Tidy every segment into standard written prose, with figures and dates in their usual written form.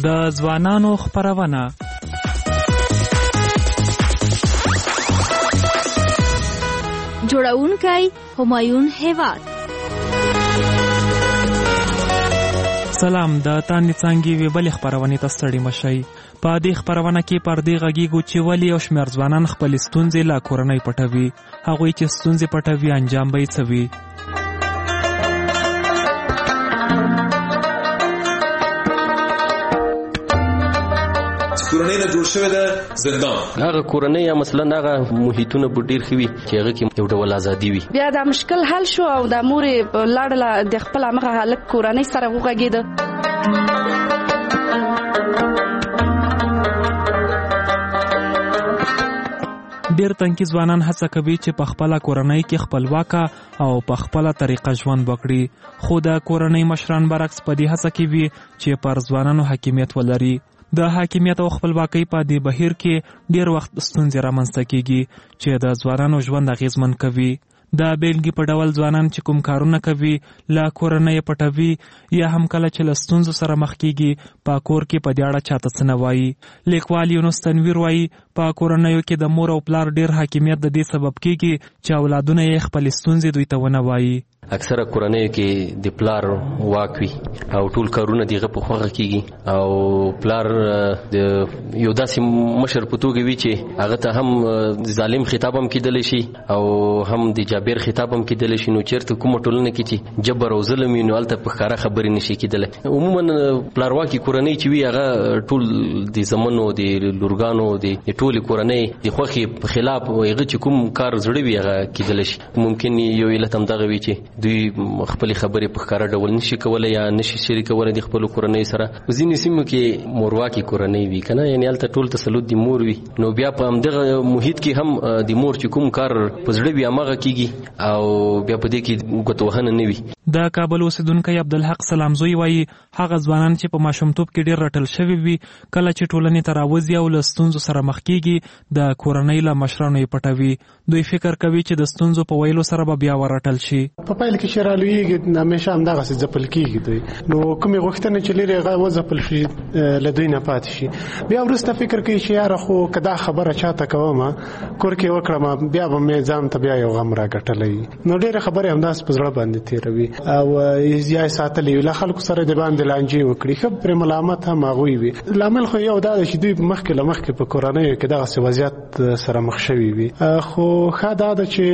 د ځوانانو خپرونه. جوړونکی همایون هیواد. سلام، د تاندې څانګې وی بلې خپرونې ته ستړي مشئ. په دې خپرونه کې پر دې غږیږو چې ولې یو شمېر ځوانان خپلې ستونزې له کورنۍ پټوي. هغوی چې ستونزې پټوي انجام به یې څه وي؟ کورنۍ نه جوړ شوی د زندان، هغه کورنۍ یا مثلا هغه محیطونه به ډېر ښه وي چې هغه کې یو ډول ازادي وي. بیا دا مشکل حل شو او د مور لاړله د خپل هغه هلک کورنۍ سره وغږېده. ډېر تنکي ځوانان هڅه کوي چې په خپله کورنۍ کې خپلواکه او په خپله طریقه ژوند وکړي، خو د کورنۍ مشران برعکس په دې هڅه کې وي چې پر ځوانانو حاکمیت ولري. د حاکمیت او خپلواکۍ په دې بهیر کې ډېر وخت ستونزې رامنځته کیږي چې د ځوانانو ژوند اغېزمن کوي. د بیلګې په ډول ځوانان چې کوم کارونه کوي له کورنۍ پټوي یا هم کله چې له ستونزو سره مخ کیږي په کور کې په دې اړه چاته څه نه وایي. لیکوال یونس تنویر وایي په کورنیو کې د مور او پلار ډېر حاکمیت د دې سبب کیږي چې اولادونه یې خپلې ستونزې دوی ته ونه وایي. اکثره کورنیو کې د پلار واک وي او ټول کارونه دغه په خوښه کیږي او پلار د یو داسې مشر په توګه وي چې هغه ته هم ظالم خطاب هم کېدلی شي او هم د جابر خطاب هم کېدلی شي. نو چېرته کومه ټولنه کې چې جبر او ظلم وي نو هلته په ښکاره خبرې نشي کېدلی. عموما پلارواکي کورنۍ چې وي هغه ټول د زمنو د لورګانو د ټولې کورنۍ د خوښې په خلاف هغه چې کوم کار زړه وي هغه کېدلی شي. ممکن یو علت هم دغه وي چې دوی خپل خبرې په ښکاره ډول نشي کولای یا نشي شریکولای د خپل کورنۍ سره. ځینې سیمو کې مورواکي کورنۍ وي کنه، یعنی هلته ټول تسلط د مور وي، نو بیا په همدغه محیط کې هم د مور چې کوم کار په زړه وي هماغه کیږي او بیا په دې کې ګوتوهنه نه وي. د کابل اوسیدونکی عبدالحق سلامزوی وایي هغه ځوانان چې په ماشومتوب کې ډېر رټل شوي وي کله چې ټولنې ته راوځي او له ستونزو سره مخ کیږي د کورنۍ له مشرانو یې پټوي. دوی فکر کوي چې د ستونزو په ویلو سره به بیا ورټل شي. په پیل کې چې رالویږي همیشه همدغسې ځپل کېږي دوی، نو کومې غوښتنې چې لري هغه وځپل شي له دوی نه پاتې شي. بیا وروسته فکر کوي چې یاره خو که دا خبره چاته کوم کور کې وکړم بیا به مې ځان ته بیا یو غم راګټلی، نو ډېرې خبرې همداسې په زړه باندې تېروي او یا یې ساتلی وي له خلکو سره د باندې لانجې وکړي. ښه پرې ملامت هم هغوی وي. لامل خو یو دا دی چې دوی مخکې له مخکې په کورنیو کې دغسې وضعیت سره مخ شوي وي. خو ښه دا ده چې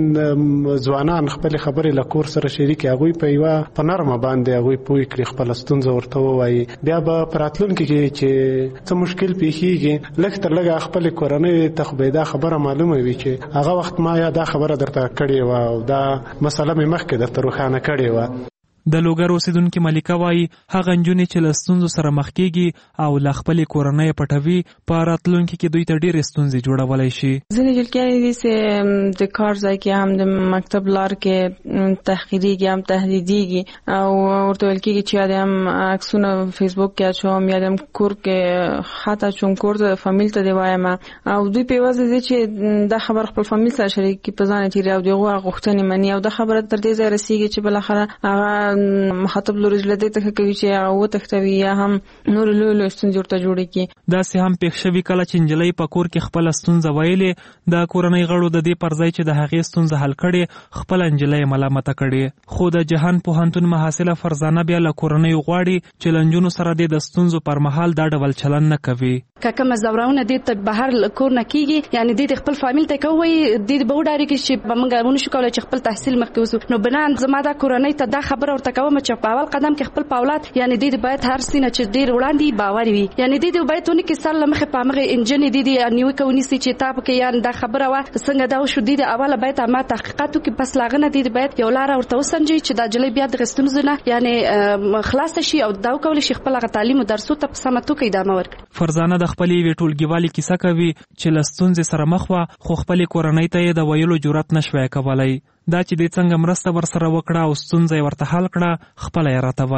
ځوانان خپلې خبرې له کور سره شریکې هغوی په یوه په نرمه باندې هغوی پوه کړي، خپله ستونزه ورته ووایي. بیا به په راتلونکي کې چې څه مشکل پیښیږي لږ تر لږه خپلې کورنۍ ته خو به دا خبره معلومه وي چې هغه وخت ما یا دا خبره درته کړې وه او دا مسله مې مخکې درته روښانه کړې وه. د لوګر اوسیدونکي ملیکه وایي هغه نجونې چې له ستونزو سره مخ کېږي او له خپلې کورنۍ پټوي په راتلونکي کې دوی ته ډېرې ستونزې جوړولی شي. ځینې جلکیانې دي چې د کار ځای کې هم د مکتب لار کې تحقیریږي هم تهدیدیږي او ورته ویل کېږي چې یا د هم عکسونه فیسبوک کې اچوم یا د هم کور کې خط اچوم کور ته فامیل ته دې وایم او دوی په یوازې دي چې دا خبر خپل فامیل سره شریک کړي په ځان یې تېري او د هغو غوښتنې مني او دا خبره تر دې ځایه رسېږي چې بالاخره هغه مخاطب لوري له دې ته کوي چې هغه وتښتوي یا هم نور لوی ستونزې ورته جوړې کړي. داسې هم پېښ شوي کله چې نجلۍ په کور کې خپله ستونزه ویلې د کورنۍ غړو د دې پر ځای چې د هغې ستونزه حل کړې خپله نجلۍ ملامته کړې. خو د جهان پوهنتون محصله فرزانه بیا له کورنیو غواړي چې له نجونو سره د ستونزو پر مهال دا ډول چلن نه کوي. که کومه زورونه دې ته بهر کور نه کېږي یعنی دې خپل فامیل ته کوي دې به وډارېږي چې موږ ونشو کولی چې خپل تحصیل مخکې وسو. نو بنان زما دا کورنۍ ته دا خبره ورته کوم چې په اول قدم کې خپل اولاد یعنی دې باید هر سینه چې ډېر وړاندې باور وي یعنی دې باید ونه کې سره مخه په مخه انجن دې نیو کوي چې تاب کې یان دا خبره وا څنګه دا شو دې اوله باید ما تحقیقاتو کې پس لاغنه دې باید یو لار ورته وسنجي چې دا جلې بیا د غستونزونه یعنی خلاص شي او دا کول شي خپل تعلیم او درسو ته په سمتو کې ادامه ورکړي. فرزانه د خپلې ویټولګیوالي کیسه کوي چې لستونځ سره مخ وا خو خپل کورنۍ ته د ویلو جرأت نشوي کولای. دا چې د څنګه مرسته ورسره وکړه او ستونزې ورته حل کړه خپل یې راته وایي.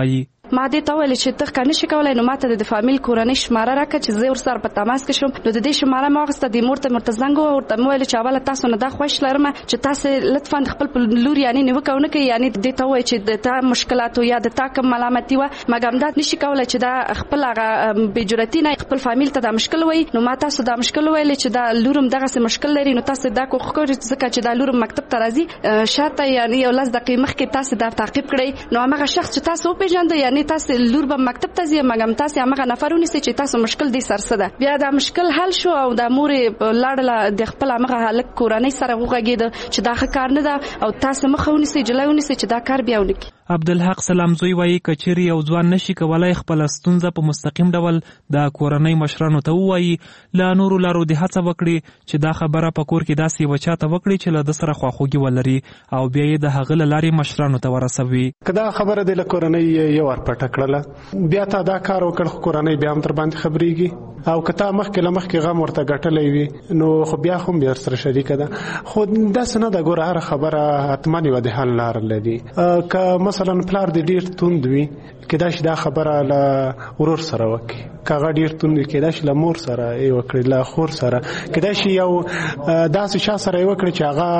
ما دې ته ویل چې ته ښه نشې کولی، نو ماته د فامیل کورنۍ شماره راکړه چې زه ورسره په تماس کې شم. نو د دې شماره مې واخیسته، دې مور ته ورته زنګ ووهه، ورته مې ویل چې اوله تاسو نه دا خوښ لرم چې تاسې لطفا خپل په لور یعنې نیوکه ونه کوئ، یعنې دې ته ووایئ چې د تا مشکلاتو یا د تا کوم ملامتي وه، مګر دا نشي کولی چې دا خپل هغه بېجرأتي نه خپل فامیل ته دا مشکل وایي. نو ما تاسو دا مشکل ویلی چې دا لورم دغسې مشکل لري، نو تاسو دا کوښښ کوئ ځکه چې دا لورم مکتب ته راځي شاته یعنې یو 10 دقیقې مخکې تاسو دا تعقیب کړئ. نو همغه شخص چې تاسو وپېژنده یعنې تاسو لور به مکتب ته ځي، مګر تاسو همغه نفر ونیسئ چې تاسو مشکل دې سر څه ده. بیا دا مشکل حل شو او دا مور یې لاړله د خپل همغه هلک کورنۍ سره وغږېده چې دا ښه کار نه ده او تاسو مخه ونیسئ جلای ونیسئ چې دا کار بیا ونه کړي. عبدالحق سلامزوی وایي که چیرې یو ځوان نشي کولی خپله ستونزه په مستقیم ډول د کورنۍ مشرانو ته ووایي، له نورو لارو د هڅه وکړي چې دا خبره په کور کې داسې یوه چا ته وکړي چې له ده سره خواخوږي ولري او بیا یې د هغه له لارې مشرانو ته ورسوي. که دا خبره دې له کورنۍ یو ور پټه کړله، بیا تا دا کار وکړ، خو کورنۍ بیا هم در باندې خبرېږي، او که تا مخکې له مخکې غم ورته ګټلی وي نو خو بیا هم بیا سره شریکه ده. خو داسې نه ده، ګوره هره خبره حتما یوه د حل لاره لري. که مثلا پلار دې ډېر توند وي، کېدای شي دا خبره له ورور سره وکړي، که هغه ډېر توند وي کېدای شي له مور سره یې وکړي، له خور سره، کېدای شي یو داسې چا سره یې وکړي چې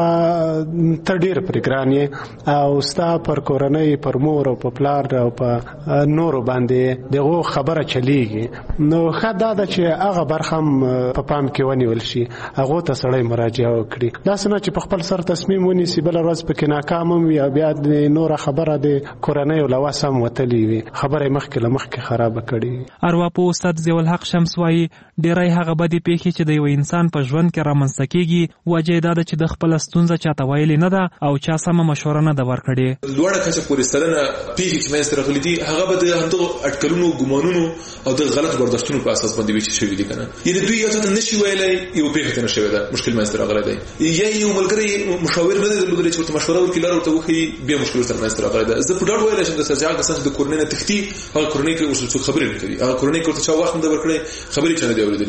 هغه ته ډېر پرې ګران یې او ستا پر کورنۍ، پر مور او په پلار او په نورو باندې دغو خبره چلیږي. نو ښه دا ده چې هغه برخه هم په پام کې ونیول شي، هغو ته سړی مراجعه وکړي. داسې نه چې په خپل سر تصمیم ونیسي، بله ورځ پکې ناکام هم وي او بیا د نوره خبره د کورنۍ له وس هم وتلې وي، خبره یې مخکې له مخکې خرابه کړې. ارواپوه استاد ضیاءالحق شمس وایي ډېری هغه بدې پیښې چې د یو انسان په ژوند کې رامنځته کېږي وجه یې دا ده چې د خپله ستونزه چاته ویلې نه ده او چا سمه مشوره نه ده ورکړې. لوړه کچه پورې سلنه پیښې چې منځته راغلي دي هغه به د همدغو اټکلونو، ګمانونو او د غلط برداشتونو په اساس باندې ویشل شوي دي که نه. یعنې دوی یو څه ته نشي ویلی، یو پیښې ته نه شوې ده، مشکل منځته راغلی دی، یا یو ملګری مشاور نه دی درلودلی چې ورته مشوره وکړي، لاره ورته وښیي، بیا مشکل ورسره منځته راغلی ده. زه په ډاډ ویلی شم درته چې هغه کسان چې د کورنۍ نه تښتي، هغه کورنۍ کې ورسره څوک خبرې نه کوي، هغه کورنۍ کې ورته چا وخت نه ده ورکړی، خبرې چا نه دي اورېدلي.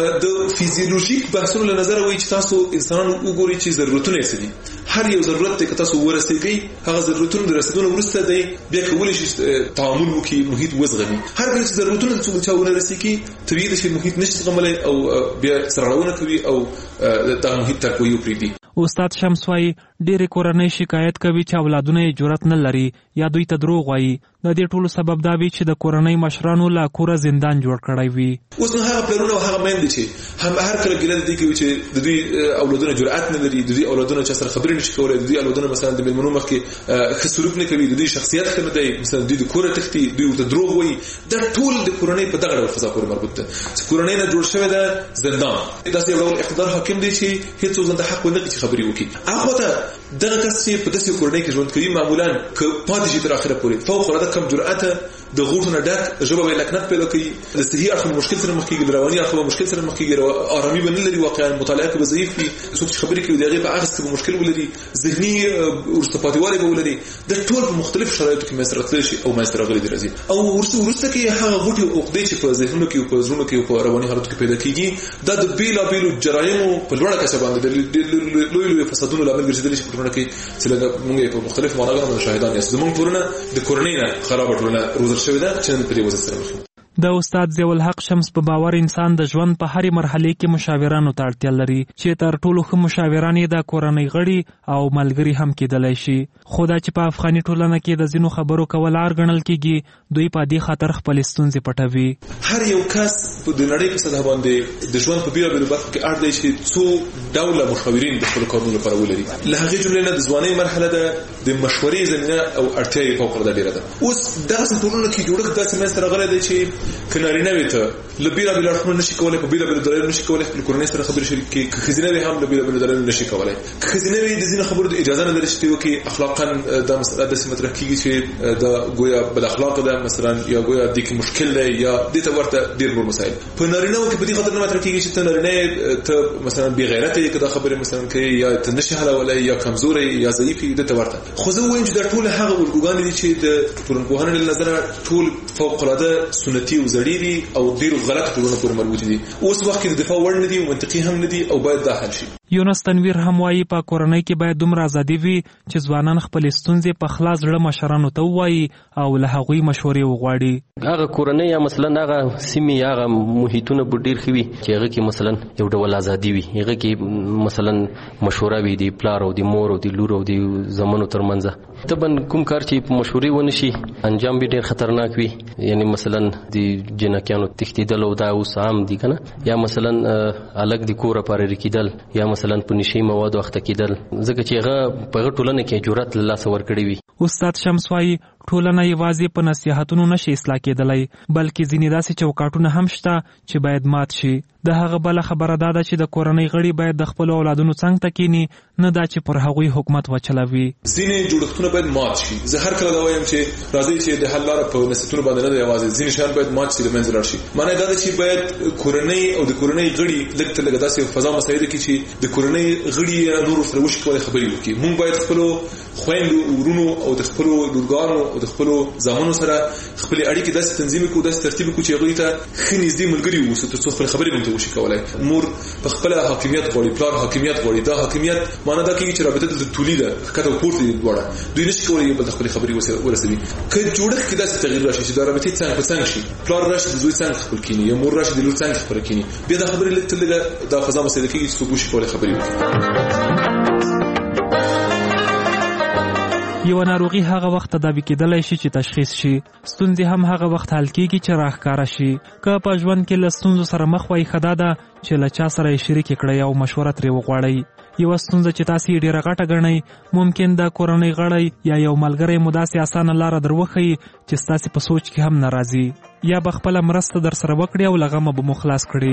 د فیزیولوژیک بحثونو له نظره وایي چې تاسو انسانان وګورئ چې ضرورتونه یې څه دي. هر یو ضرورت دی که تاسو ورسېږئ، هغه ضرورتونه د رسېدو وروسته دی بیا کولی شي تعامل وکړي، محیط وزغمي. هر کله چې ضرورتونه د څوک چا ونه رسېږي، طبیعي ده چې محیط نشي زغملی او بیا سرغړونه کوي او دغه محیط ترک ویو پرېږدي. استاد شمس وایي ډېرې کورنۍ شکایت کوي چې اولادونه یې جرأت نه لري یا دوی ته دروغ وایي. د دې ټولو سبب دا وي چې د کورنۍ مشرانو له کوره زندان جوړ کړی وي. اوس نو هغه پلرونه او هغه میندې چې هر کله ګیله د دې کوي چې د دوی اولادونه جرأت نه لري، د دوی اولادونه چا سره خبرې نشي کولی، د دوی اولادونه مثلا د مېلمنو مخکې ښه سلوک نه کوي، د دوی شخصیت ښه نه دی، مثلا دوی د کوره تښتي، دوی ورته دروغ وایي. دا ټول د کورنۍ په دغه ډول فضا پورې مربوط ده چې کورنۍ نه جوړ شوی ده زندان. داسې یو ډول اقتدار حاکم دی چې هېڅوک ځان ته حق ونه کړي چې خبرې وکړي. هغه ته دغه کس چې په داسې کورنۍ کې ژوند کوي معمولا که پاتې شي تر اخره پورې فوق العاده کم جرأته، د غوټو نه ډک، ژبه به یې لکنت پیدا کوي، د صحي اړخ مشکل سره مخ کېږي، د رواني اړخ مشکل سره مخ کېږي، آرامي به نه لري، واقعا مطالعه کې به ضعیف وي، څوک چې خبرې کوي د هغې په اخذ کې به مشکل ولري، ذهني وروسته پاتې والی به ولري. د ټول په مختلفو شرایطو کې منځته راتللی شي او منځته راغلي دي راځي. او وروسته کې هغه غوټې او عقدې چې په ذهنونو کې او په زړونو کې او په رواني حالاتو کې پیدا کېږي، دا د بېلابېلو جرایمو په لوړه کچه باندې د لویو فسادونو لامل ګرځېدلی شي په ټولنه کې چې موږ یې په مختلفو معناګانو باندې شاهدان یاست. زموږ ټولنه د کورنۍ نه خرابه ټولنه روزل شوې ده چې نن په دې وضعیت سره مخ. د استاد ضیاءالحق شمس په باور انسان د ژوند په هرې مرحلې کې مشاورانو ته اړتیا لري چې تر ټولو ښه مشاوران یې د کورنۍ غړي او ملګري هم کېدلی شي. خو دا چې په افغاني ټولنه کې د ځینو خبرو کول عار ګڼل کېږي، دوی په دې خاطر خپلې ستونزې پټوي. هر یو کس د نړۍ په سطح باندې د ژوند په بېلابېلو برخو کې اړ دی چې څو ډوله مشاورین د خپلو کارونو لپاره ولري. له هغې جملې نه د ځوانۍ مرحله ده، د مشورې زمینه او اړتیا یې فوق العاده ډېره ده. اوس دغسې ټولنو کې جوړښت داسې منځته راغلی دی چې که نارینه وي ته له بېلابېلو اړخونو نشي کولی، په بېلابېلو دلایلو نشي کولی خپل کورنۍ سره خبرې شریک کړي، که ښځینه وي هم له بېلابېلو دلایلو نشي کولی. که ښځینه وي د ځینو خبرو د اجازه نه لري چې دوی وکړي، اخلاقا دا مسله داسې مطرح کېږي چې دا ګویا بد اخلاقه ده مثلا، یا ګویا دې کې مشکل دی، یا دې ته ورته ډېر نور مسایل. په نارینهو کې په دې خاطر نه مطرح کېږي چې ته نارینه یې، ته مثلا بې غیرته یې که دا خبرې مثلا کوي، یا ته نشي حلولی، یا کمزوری یا ضعیف یې، دې ته ورته. خو زه ووایم چې دا ټول هغه الګوګانې دي چې د ټولنپوهنې له نظره ټول فوق العاده سنتي او زړې دي او ډېرو غلطو ټولنو پورې مربوطې دي. اوس وخت کې د دفاع وړ نه دي او منطقي هم نه دي او باید دا حل شي. یونس تنویر هم وایي په کورنۍ کې باید دومره ازادي وي چې ځوانان خپلې ستونزې په خلاص زړه مشرانو ته ووایي او له هغوی مشورې وغواړي. هغه کورنۍ یا مثلا هغه سیمې هغه محیطونه به ډېر ښه وي چې هغه کې مثلا یو ډول ازادي وي، هغه کې مثلا مشوره وي د پلار او د مور او د لور او د زامنو ترمنځ. طبعا کوم کار چې په مشورې ونه شي انجام به ډېر خطرناک وي، یعنی مثلا د جنکیانو تښتېدل او دا اوس عام دي که نه، یا مثلا الګ د کوره پارېرې کېدل، یا مثلا په نشي موادو اخته کېدل، ځکه چې هغه په هغه ټولنه کې جرأت له لاسه ورکړی وي. استاد شمس وایي ټولنه یوازې په نصیحتونو نشي اصلاح کېدلی، بلکې ځینې داسې چوکاټونه هم شته چې باید مات شي. د هغه بله خبره دا ده چې د کورنۍ غړي باید د خپلو اولادونو څنګ ته کینی، نه دا چې پر هغوی حکومت وچلوي. ځینې جوړښتونه باید مات شي. زه هر کله دا وایم چې راځي چې د حل لاره په نصیحتونو باندې نه دی، یوازې ځینې شیان باید مات شي، د منځه لاړ شي. معنی دا ده چې باید کورنۍ او د کورنۍ غړي لږ تر لږه داسې فضا مساعده کړي چې د کورنۍ غړي یا نورو سره وشي کولای خبرې وکړي. موږ باید خپلو خویندو ورونو او د خپلو لورګانو او د خپلو زامنو سره خپل اړیکې داسې تنظیم کړو، داسې ترتیب کړو چې هغوی ته ښه نږدې ملګري واوسو، تر څو خپل خبرې به وشي کولای. مور په خپل حاکمیت غواړي، پلار حاکمیت غواړي. دا حاکمیت معنی دا کوي چې رابطه د تولید کته او پورته دواړه دوی نشي کولای یو بل خپل خبرې ورسوي. که جوړښت کې داسې تغییر راشي چې دا رابطه څنګه په څنګه شي، پلار راشي د زوی څنګه خپل کینی، یا مور راشي د لور څنګه خپل کینی، بیا دا خبرې لږ تر لږه دا فضا مساعده کوي چې څوک وشي کولای خبرې وکړي. یو ناروغي هغه وخت تداوی کېدلی شي چې تشخیص شي، ستونزې هم هغه وخت حل کېږي چې راښکاره شي. که په ژوند کې له ستونزو سره مخ وای، ښه دا ده چې له چا سره یې شریکې کړئ او مشوره ترې وغواړئ. یوه ستونزه چې تاسې یې ډېره غټه ګڼئ، ممکن د کورنۍ غړی یا یو ملګری مو داسې اسانه لاره در وښیي چې ستاسې په سوچ کې هم نه راځي، یا به خپله مرسته در سره وکړي او له غمه به مو خلاص کړي.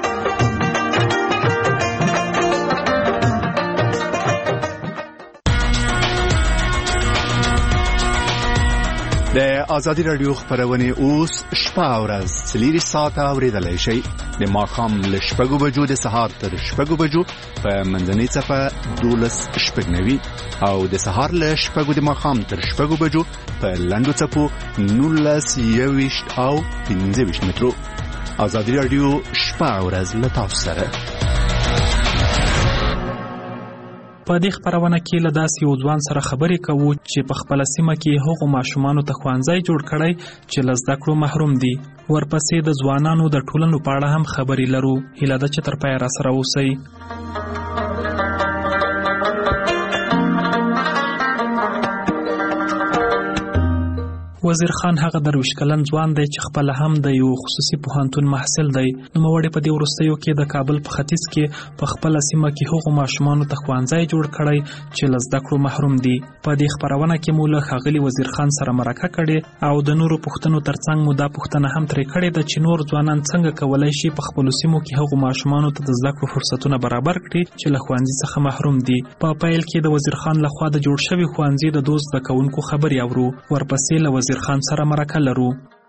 د آزادی رادیو خبرونه اوس شپه او ورځ 4 ساعته اوریدلای شئ. د ماښام له 6 بجو د سهار تر 6 بجو په منځنۍ صفه 12:09 او د سهار له 6 د ماښام تر 6 بجو په لنډو څپو 19:20 او 15 مترو. آزادی رادیو شپه او ورځ له تاسو سره. په دې خبرونه کې له داسې یو ځوان سره خبرې کوو چې په خپله سیمه کې هغو ماشومانو ته ښوونځی جوړ کړی چې له زده کړو محروم دي. ورپسې د ځوانانو د ټولنو په اړه هم خبرې لرو. هیله ده چې تر پایه راسره اوسئ. وزیر خان هغه درویش کلن ځوان دی چې خپل هم د یو خصوصي پوهنتون محصل دی. نوموړی په دې وروستیو کې د کابل په ختیځ کې په خپله سیمه کې هغو ماشومانو ته ښوونځی جوړ کړی چې له زده کړو محروم دي. په دې خپرونه کې مو له ښاغلي وزیر خان سره مرکه کړې او د نورو پوښتنو ترڅنګ مو دا پوښتنه هم ترې کړې ده چې نور ځوانان څنګه کولی شي په خپلو سیمو کې هغو ماشومانو ته د زده کړو فرصتونه برابر کړي چې له ښوونځي څخه محروم دي. په پیل کې د وزیر خان لخوا د جوړ شوي ښوونځي د دوست زده کوونکو خبرې اورو. ورپسې له وزیر خان سره مرکه لرو.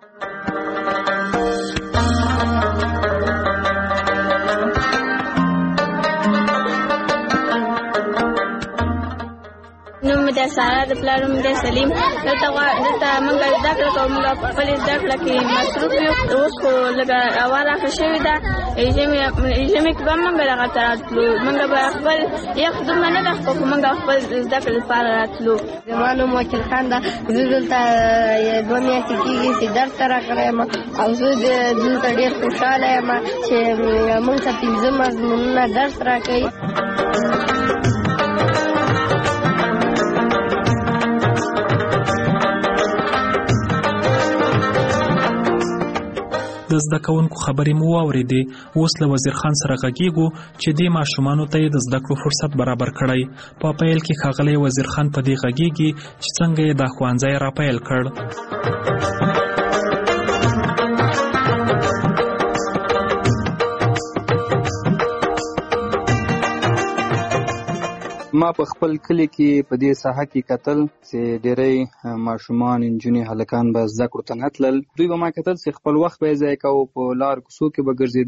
د سارا د پلار نوم دی سلیم. دلته موږ زده کړه کوو، موږ په خپلې زده کړه کې مصروف یو. اوس خو لږه هوا راښه شوې ده، ژمي کې به موږ دغه ته راتلو. موږ به خپل یخ دومره نه ده خو موږ خپل زده کړې لپاره راتلو. زما نوم وکیل خان ده. زه دلته 2 میاشتې کېږي چې درس ته راغلی یم او زه دلته ډېر خوشحاله یم چې موږ ته 15 مضمونونه درس راکوي. د زده کوونکو خبرې مو واورېدې. اوس له وزیر خان سره غږیږو چې دې ماشومانو ته یې د زده کړو فرصت برابر کړی. په پیل کې ښاغلی وزیر خان په دې غږیږي چې څنګه یې دا ښوونځی راپیل کړ. ما په خپل کلی کې په دې ساحه کې کتل چې ډېری ماشومان نجونې هلکان به زده کړو ته نه تلل. دوی به ما کتل چې خپل وخت به یې ضایع کوو، په لار کوڅو کې به ګرځېدل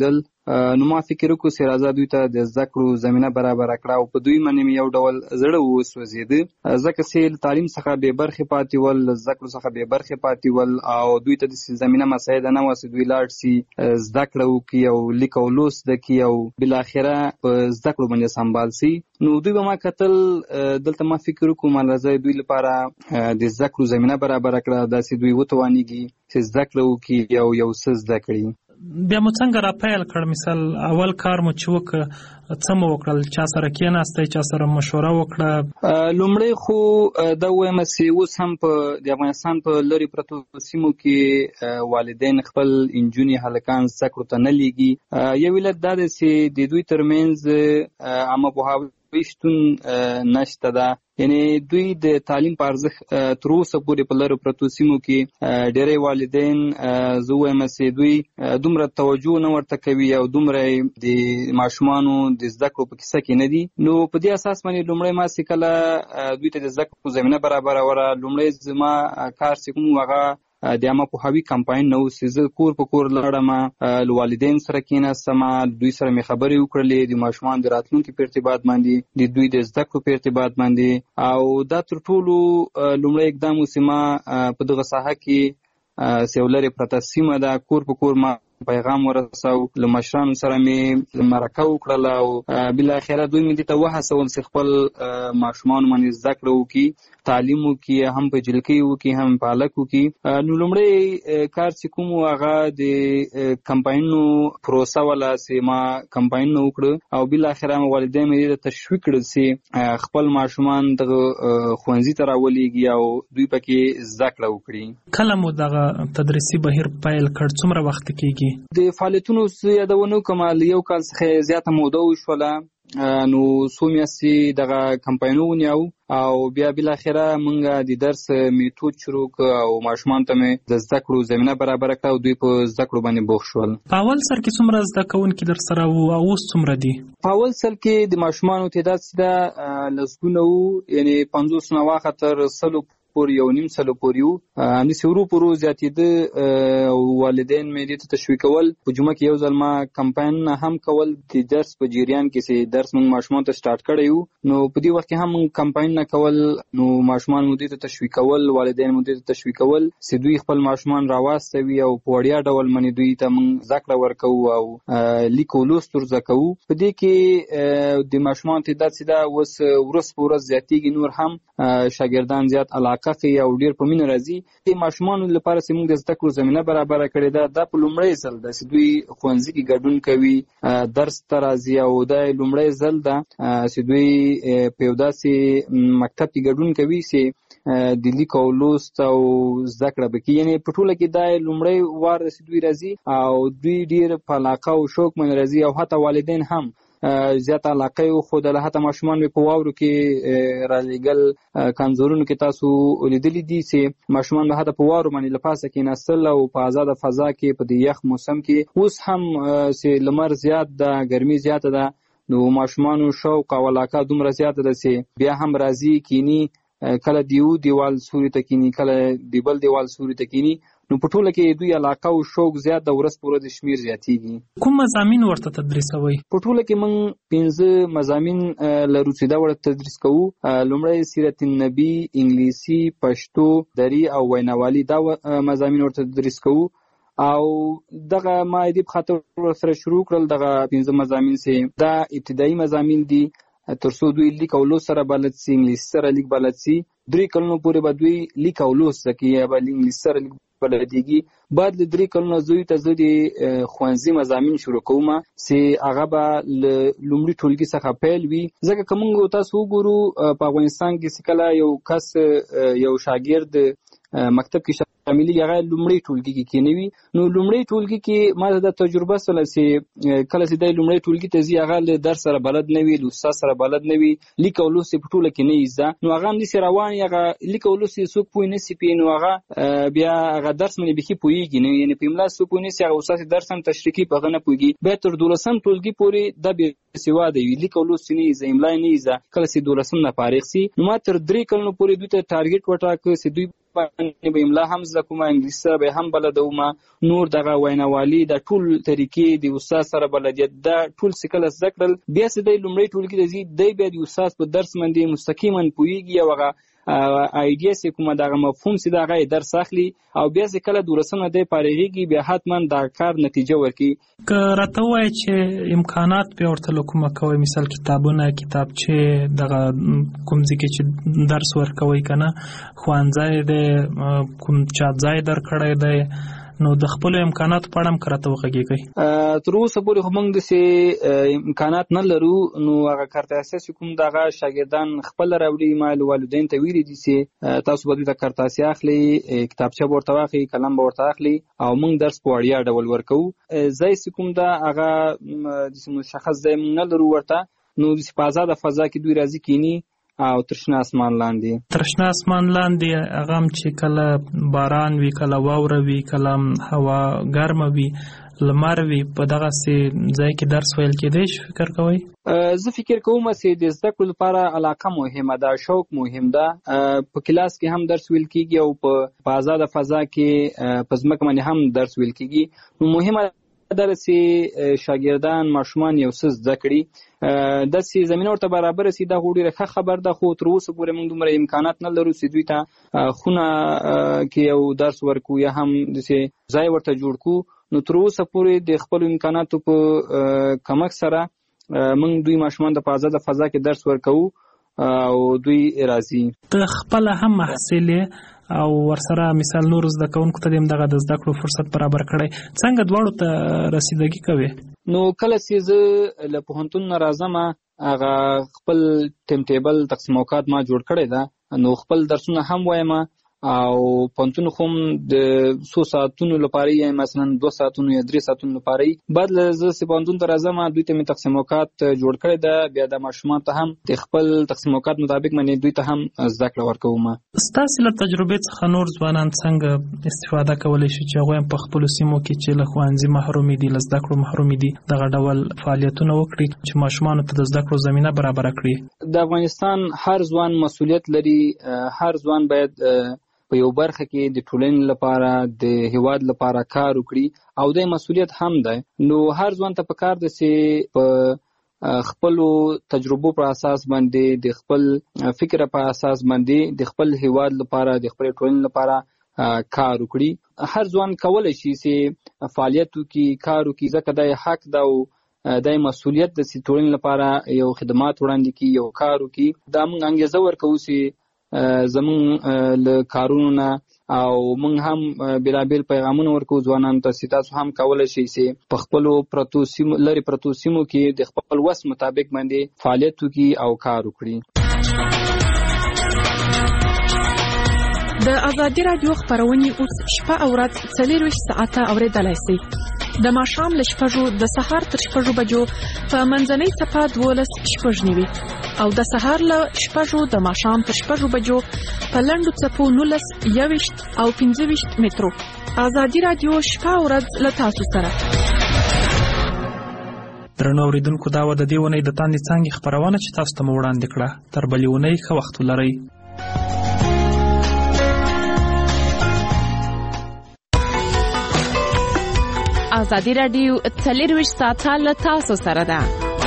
نو ما فکر وکړو چې راځه دوی ته د زده کړو زمینه برابر کړه او په دوی باندې یو ډول زړه وسوځېده ځکه چې تعلیم څخه به برخې پاتې ول زده کړو څخه به برخې پاتې ول او دوی ته د زمینه مساعده نه واسه دوی لاړ سي زده کړه وکړي او لیک او لوست زده کړي او بالاخره په زده کړو باندې سمبال سي نو دوی به ما کتل دلته ما فکر وکړم راځي دوی لپاره د زده کړو زمینه برابر کړه داسې دوی وتوانیږي چې زده کړه وکړي او یو څه زده کړي. بیا مو څنګه را پیل کړ؟ مثال اول کار مو چې وکړ څه مو وکړل؟ چا سره کېناستئ؟ چا سره مشوره وکړه؟ لومړی خو دا وایم چې اوس هم په د افغانستان په لرې پرتو سیمو کې والدین خپل انجونې هلکان زده کړو ته نه لیږي. یو علت دا دی چې د دوی ترمنځ عامه پوهاوی شتون نشته ده، یعنی دوی د تعلیم په ارزښت تر اوسه پورې په لرو پرتو سیمو کې ډېری والدین زه وایم چې دوی دومره توجه نه ورته کوي او دومره د ماشومانو د زده کړو په کیسه کې نه دي. نو په دې اساس باندې لومړی ما چې کله دوی ته د زده کړو زمینه برابروله لومړی زما کار چې کوم هغه د عامه پوهاوي کمپاین نه و چې زه کور په کور لاړم له والدین سره کېناستم دوی سره مې خبرې وکړلې د ماشومان د راتلونکي په ارتباط باندې د دوی د زده کړو په ارتباط باندې او دا تر ټولو لومړی اقدام و چې ما په دغه ساحه کې چې یو لرې پرته سیمه ده کور په کور ما پیغام ورساو له مشرانو سره مې مرکه وکړله او بالاخره دوی مې دې ته وهڅول چې خپل ماشومان باندې زده کړه وکړي تعلیم وکړي هم په جلکۍ وکړي هم په هلک وکړي. نو لومړی کار چې کوم هغه د کمپاینونو پروسه وله چې ما کمپاینونه وکړه او بالاخره والدین مې دې ته تشویق کړل چې خپل ماشومان دغه ښوونځي ته راولېږي او دوی پکې زده کړه وکړي. کله مو دغه تدریسي بهیر پیل کړ؟ څومره وخت کېږي؟ د فعالیتونو یادونه کوم یو کال څخه زیاته موده وشوله نو څو میاشتې دغه کمپاینونه ونیو او بیا بالاخره موږ د درس میتود شروع کړ او ماشومان ته مې د زده کړو زمینه برابر کړه او دوی په زده کړو باندې بوخت شول. په اول سر کې څومره زده کوونکي در سره وو او اوس څومره دي؟ په اول سر کې د ماشومانو تعداد چې ده لسګونه وو، یعنی 50 نه واخه تر 100 پورې یو نیم سلو پورې وو. همداسې ورو په ورو زیاتېده او والدین مې دې ته تشویقول. په جمعه کې یو ځل ما کمپاین هم کول د درس په جریان کې چې درس موږ ماشومان ته سټارټ کړی وو نو په دې وخت کې هم موږ کمپاین نه کول نو ماشومان مو دې ته تشویقول والدین مو دې ته تشویقول چې دوی خپل ماشومان راواستوي او په وړیا ډول باندې دوی ته موږ زده کړه ورکوو او لیک او لوست ور زده کوو. په دې کې د ماشومان تعداد چې دا اوس ورځ په ورځ زیاتېږي، نور هم شاګردان زیات علاقه کوي او ډېر په مینه راځي. د ماشومانو لپاره چې موږ د زده کړو زمینه برابره کړې ده دا په لومړی ځل ده چې دوی ښوونځي کې ګډون کوي درس ته راځي او دا لومړی ځل ده چې دوی په یو داسې مکتب کې ګډون کوي چې د لیک او لوست او زده کړه به کوي. یعنې په ټوله کې دا لومړی وار ده چې دوی راځي او دوی ډېر په علاقه او شوق باندې راځي او حتی والدین هم زیات علاقه وښودله. حتی ماشومان مې په واورو کې رالیږل کانزورونو کې تاسو لیدلي دي چې ماشومان به حتی په واورو باندې له پاسه کېناستل او په آزاده فضا کې په د یخ موسم کې اوس هم چې لمر زیات ده ګرمي زیاته ده نو ماشومانو شوق او علاقه دومره زیاته ده چې بیا هم راځي کینی کله دیو دیوال سوري ته کینی کله دی بل دیوال سوري ته کینی نو په ټوله کې دوی علاقه او شوق زیات د ورځ په ورځ شمیر زیاتېږي. کوم مضامین ورته تدریسوي؟ په ټوله کې موږ 15 مضامین لرو چې دا ورته تدریس کوو. لومړی سیرت النبی، انګلیسي، پښتو، دري او ویناوالي دا مضامین ورته تدریس کوو او دغه ما دې په خاطر سره شروع کړل. دغه 15 مضامین چې دا ابتدایي مضامین دي ترڅو دوی لیک او لوست سره بلد سي، انګلیسي سره لیک بلد سي. 3 کلونو پورې به دوی لیک او لوست زده کوي یا به انګلیسي سره لیک بلدیږي. بعد له 3 کلونو زوی ته زه د ښوونځي مضامین شروع کوم چې هغه به له لومړي ټولګي څخه پیل وي. ځکه که موږ تاسو وګورو په افغانستان کې چې کله یو کس یو شاګرد مکتب کې شاملي هغه لومړی ټولګي کې کېنوي نو لومړی ټولګي کې ما د تجربه سره چې کله چې د لومړی ټولګي ته ځي هغه له درس سره بلد نه وي، له استاد سره بلد نه وي، لیک او لوست په ټوله کې نه یزده نو هغه هم داسې روان هغه لیک او لوست څوک پوه نه سي نو هغه بیا هغه درس باندې بيخي پوهېږي نه، یعنې په املا څوک پوه نه سي هغه استاد درس هم تشریح کوي په هغه نه پوهېږي. بیا تر 12 ټولګي پورې دا بېسواده وي، لیک او لوست نه یزده، املا نه یزده. کله چې 12 نه فارغ سي نو ما تر 3 کلونو پورې دوی ته ټارګټ وټاکه چې دوی باندې به املا هم زده کوم، انګلیسي سره به هم بلدوم، نور دغه ویناوالي د ټول طریقې د استاد سره بلدیت دا ټول سکل زده کړل. بیا چې د لومړی ټولګي د زی دی بیا د استاد په درس باندې مستقیما پوهیږي او هغه ایډیا چې کومه دغه مفهوم چې دغه درس اخلي او بیا چې کله دورسنه دی پارېږي بیا حتما دا کار نتیجه ورکړي. که راته وایي چې امکانات به ورته کومه کوي، مثال کتابونه، کتابچې، دغه کوم ځای کې چې درس ورکوي کنه، ښوونځی دی، کوم چا ځای درکړی دی، نو د خپل امکاناتو په اړه هم کراته وغږیږي. تر اوسه پورې خو موږ داسې امکانات نه لرو، نو هغه کارته اساسي کوم دغه شاګردان خپل راوړي، ما والدین ته ویلي دي چې تاسو به د کارته اساسي اخلي، کتابچه ورته واخلي، قلم به ورته اخلي او موږ درس په وړیا ډول ورکو. ځای کوم دا هغه د مشخص ځای نه لرو ورته، نو د په آزاده فضا کې دوی راځي کینی او ترشنا اسمان لاندې هغه هم چې کله باران وي، کله واوره وي، کله هوا ګرمه وي، لمر وي، په دغه سي ځای کې درس ویل کېدای شي. فکر کوئ؟ زه فکر کوم چې د زده کړو لپاره علاقه مهمه ده، شوق مهم ده. په کلاس کې هم درس ویل کیږي او په آزاده فضا کې په ځمکه باندې هم درس ویل کیږي. نو مهمه ده چې شاګردان ماشومان یو څه زده کړي، د سي زمينه ورته برابر سي. دا غوډي رخه خبر ده، خو تر اوسه پورې موږ دومره امکانات نه لرو چې دوی ته خونه کې یو درس ورکو یا هم د سي ځای ورته جوړ کو. نو تر اوسه پورې د خپل امکاناتو په کمک سره موږ دوی ماشومان د آزاده فضا کې درس ورکو او دوی راځي. ته خپل هم محصل او ورسره مثال نور زده کوونکو ته دغه د زده کړو فرصت برابر کړي، څنګه دواړو ته رسیدګي کوي؟ نو کله چې زه له پوهنتون نه راځم هغه خپل ټیم ټیبل تقسیم اوقات ما جوړ کړی ده، نو خپل درسونه هم وایم او پوهنتون خو د 100 ساعتونو لپاره یا مثلا 2 ساعتونو یا 3 ساعتونو لپاره بعد زه چې پوهنتون ته راځم دوی ته مې تقسیم اوقات جوړ کړی ده. بیا د ماشومان ته هم د خپل تقسیم اوقات مطابق باندې دوی ته هم زده کړه ورکوم. ستاسو له تجربې څخه نور ځوانان څنګه استفاده کولی شي چې هغوی په خپلو سیمو کې چې له ښوونځي محروم دي، له زده کړو محروم دي، دغه ډول فعالیتونه وکړي چې ماشومانو ته د زده کړو زمینه برابره کړي؟ د افغانستان هر ځوان مسؤلیت لري، هر ځوان باید په یو برخه کې د ټولنې لپاره د هیواد لپاره کار وکړي او د مسؤلیت هم ده. نو هر ځوان ته پکار ده چې په خپل تجربو پر اساس باندې، د خپل فکر په اساس باندې د خپل هیواد لپاره، د خپل ټولنې لپاره کار وکړي. هر ځوان کولای شي چې فعالیت وکړي، کار وکړي، ځکه د حق ده او د مسؤلیت د ټولنې لپاره یو خدمات وړاندې کړي، یو کار وکړي. دا موږ انګیزه ورکوو چې زمون له کارونو نه او موږ هم بلابل پیغامونه ورکو ځوانانو ته چې تاسو هم کولای شئ چې په خپل پرتو سیمو کې د خپل وس مطابق باندې فعالیت وکړي او کار وکړي. د ازادي رادیو خبرونه اوس شپه او ورځ 24 ساعته اوریدلای شئ. د ماښام له 6 د سهار تر 6 بجو په منځنۍ صفه 12:09 او د سهار له 6 د ماښام تر 6 بجو په لنډو څپو 19 21 او 25 مترو. ازادي رادیو شپه او ورځ له تاسو سره. درنو اوریدونکو، دا و د دې ونې د تاندې څانګې خبرونه چې تاسو ته مو وړاندې کړه. تر بلې ونې ښه وخت ولرئ. ازادي رادیو 24 ساعته له تاسو سره ده.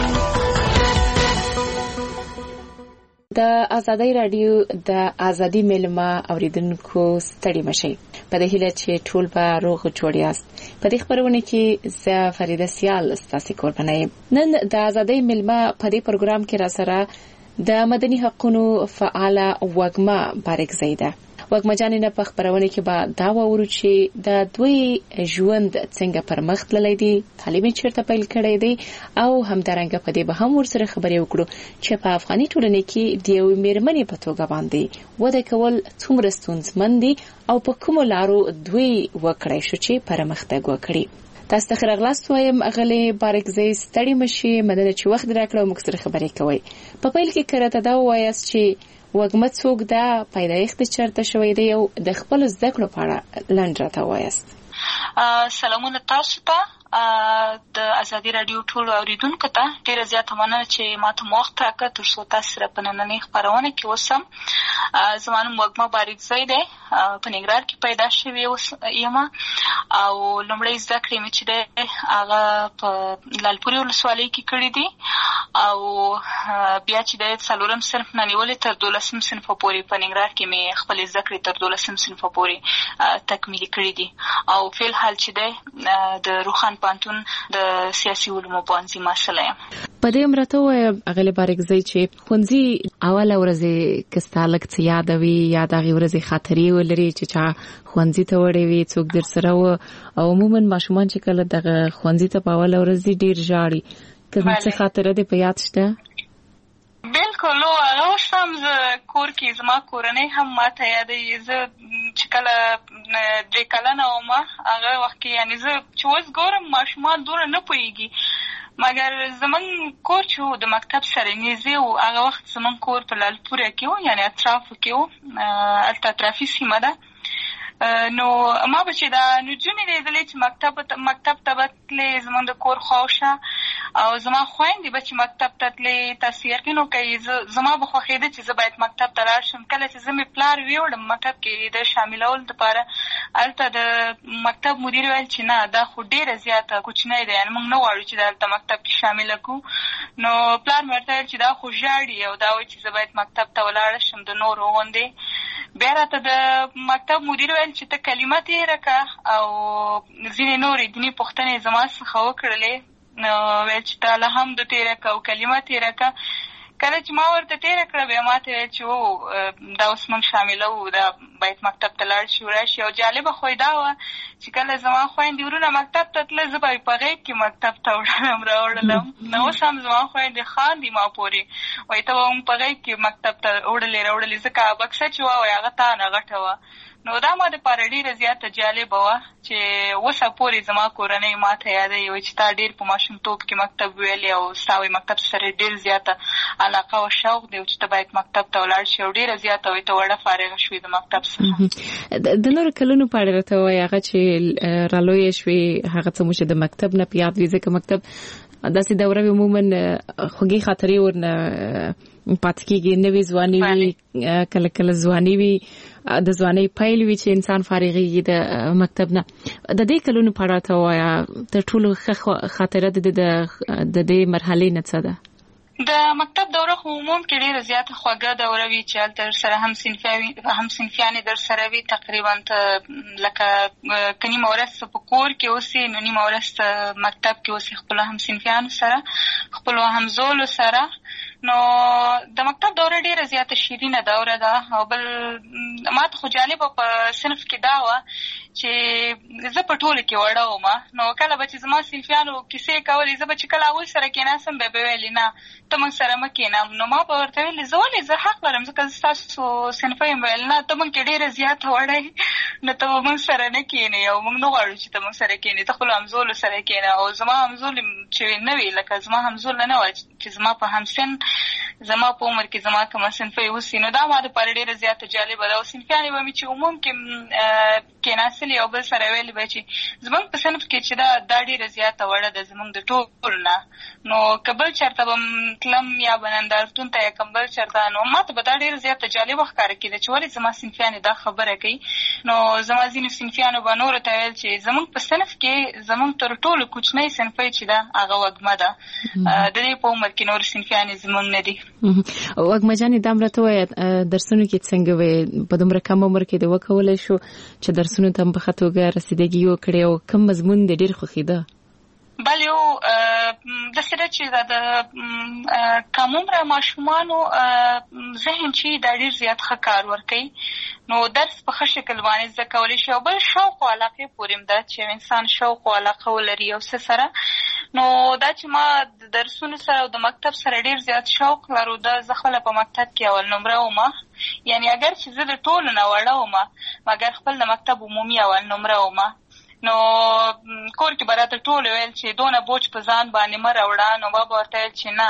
د ازادي رادیو د ازادي ملما اوریدونکو ستړي مشي په دې هیله چې ټول به روغ جوړ یاست. په دې خبرونه کې زه فریده سیال ستاسو قربانه یم. نن د ازادي ملما په دې پروګرام کې را سره د مدني حقوقو فعال وګما بارک زیده وګما جانینه په خبرونه کې به دا وورو چې د دوی ژوند څنګه پرمخ تللی دی، تعلیم چیرته پیل کړی دی او همدارنګه په دې به هم ورسره خبرې وکړو چې په افغاني ټولنه کې د یو میرمنې په توګه باندې وده کول څومره ستونزمن دي او په کوم لارو دوی وکړای شو چې پرمختګ وکړي. تاسو ته راغلاست وایم اغلی بارک زی ستړي مشي مدنه چې وخت راکړو موږ سره خبرې کوي. په پیل کې کړه دا وایاست چې وګما څوک دا پیدایښت چرته شوی دی او د خپل زده کړو په اړه لنډ راته وایاست. سلامونه تاسو ته. د ازادي رادیو ټول اوریدونکو ته ډیره زیاته مننه چې ماته وخت راکړ تر څو تاسو سره په نننۍ خپرونه کې اوسم. زما نوم وږمه باریکزی دی، په ننګرهار کې پیدا شوې یم او لومړی زده کړې مې چې دی هغه په لالپورې ولسوالۍ کې کړې دي او بیا چې دی 4م صنف نه نیولې تر 12م صنف پورې په ننګرهار کې مې خپلې زده کړې تر 12م صنف پورې تکمیلي کړې دي او فعل حال چې دی د روخان پانتون د سیاسي علومو پوهنځي محصله یم. په دې امرته وایي اغلې باریکزی چې ښوونځي اوله ورځې که ستا لږ څه یادوي یا د هغې ورځې خاطرې ولري چې چا ښوونځي ته وړی وي څوک در سره و او عموما ماشومان چې کله دغه ښوونځي ته په اوله ورځ ډېر ژاړي، که څه خاطره دې په یاد شته؟ بالکل هغه اوس هم زه کور کې زما کورنۍ هم ماته یادوي. زه چې کله 3 کلنه وم هغه وخت کې یعنې زه چې اوس ګورم ماشومان دومره نه پوهېږي، مګر زمونږ کور چې و د مکتب سره نږدې و. هغه وخت زمونږ کور په لالپوره کې و، یعنې اطرافو کې و، هلته اطرافي سیمه ده. نو ما به چې دا نجونې لیدلې چې مکتب ته به تلې زمونږ د کور خواوشه او زما خویندې به چې مکتب ته تلې، تاسو یقین وکړئ زما به خوښېده چې زه باید مکتب ته لاړ شم. کله چې زه مې پلار ویوړم مکتب کې د شاملولو دپاره، هلته د مکتب مدیر ویل چې نه دا خو ډېره زیاته کوچنی دی، یعنې موږ نه غواړو چې دلته مکتب کې شامله کړو. نو پلار مې ورته ویل چې دا خو ژاړي او دا وایي چې زه باید مکتب ته ولاړه شم د نورو غوندې. بیا راته د مکتب مدیر ویل چې ته کلمه تېره کړه او ځینې نورې دیني پوښتنې زما څخه وکړلې. نو ویل چې ته الحمد تېره کړه او کلمه تېره کړه. کله چې ما ورته تېره کړه بیا ما ته ویل چې دا اوس موږ شامله وو، دا باید مکتب ته لاړ شي وراشي. او جالبه خو یې دا وه چې کله زما خویندې ورونه مکتب ته تله زه به یې په غېږ کې مکتب ته راوړلم. نو اوس هم زما خویندې خاندي ما پورې، وایي ته به موږ په غېږ کې مکتب ته راوړلې ځکه بکسه چې وه وایي هغه تانه غټه وه. نو دا ما دپاره ډېره زیاته جالبه وه چې اوسه پورې زما کورنۍ ما ته یادوي، وایي چې تا ډېر په ماشومتوب کې مکتب ویلې او ستا وایي مکتب سره ډېر زیاته علاقه او شوق دی چې ته باید مکتب ته ولاړ شي او ډېره زیاته وایي ته وړه فارغه شوې د مکتب څخه. د نورو کلونو په اړه راته وایي هغه چې رالویه شوې هغه څه مو چې د مکتب نه په یاد وي، ځکه مکتب داسې دوره وي عموما خوږې خاطرې ورنه پاتې کېږي. نوې ځواني وي، کله کله ځواني وي، د ځوانۍ پیل وي چې انسان فارغېږي د مکتب نه. د دې کلونو په اړه راته وایه تر ټولو ښه خاطره د دې مرحلې نه څه ده؟ د مکتب دوره خو عموم کې ډېره زیاته خوږه دوره وي چې هلته درسره همصنفیانې درسره وي. تقریبا ته لکه که نیمه ورځ په کور کې اوسې نو نیمه ورځ مکتب کې اوسې خپلو همصنفیانو سره، خپلو همزولو سره. نو د مکتب دوره ډېره زیاته شیرینه دوره ده. او بل ما ته خو جالبه په صنف کې دا وه چې زه په ټولو کې وړه وم. نو کله به چې زما صنفیانو کیسې کولې زه به چې کله هغوی سره کېناستم بیا به ویلې نه ته موږ سره مه کېنه. نو ما به ورته ویلې زه ولې زه حق لرم ځکه زه ستاسو صنفه یم. ویل نه ته موږ کې ډېره زیاته وړه یې نو ته به موږ سره نه کېنې او موږ نه غواړو چې ته موږ سره کېنې، ته خپلو همزولو سره کېنه. او زما همزول چې نه وي لکه زما همزول نه وه چې زما په همسن زما په عمر کې زما کومه صنفه یې اوسي. نو دا ما دپاره ډېره زیاته جالبه ده. او صنفیانې به مې چې عموم کې کېناستلې او بل سره ویلې به چې زموږ په صنف کې چې دا ډېره زیاته وړه ده زموږ د ټولو نه. نو که بل چېرته به تلم یا به نندارتون ته یا کوم بل چېرته، نو ما ته به دا ډېره زیاته جالبه ښکاره کېده چې ولې زما صنفیانې دا خبره کوي. نو زما ځینې صنفیانو به نورو ته ویل چې زموږ په صنف کې زموږ تر ټولو کوچنۍ صنفۍ چې ده هغه وږمه ده، د دې په عمر کې نور صنفیانې زموږ نه دي. وږمه جانې دا هم راته وایه درسونو کې څنګه وې؟ په دومره کم عمر کې دې وکولی شو چې درسونو ته هم په ښه توګه رسیدګي وکړې او کوم مضمون دې ډېر خوښېده؟ بله یو داسې ده چې د کم عمره ماشومانو ذهن چې دا ډېر زیات ښه کار ورکوي، نو درس په ښه شکل باندې زده کولی شي. او بل شوق او علاقې پورې هم ده چې انسان شوق او علاقه ولري یو څه سره. نو دا چې ما د درسونو سره او د مکتب سره ډېر زیات شوق لرو، دا زه خپله په مکتب کې اول نمره ومه. یعنې اگر چې زه د ټولو نه وړه ومه مګر خپل د مکتب عمومي اول نمره ومه. نو کور کې به راته ټول ویل چې دونه بوج په ځان باندې مه راوړه. نو ما به ورته ویل چې نه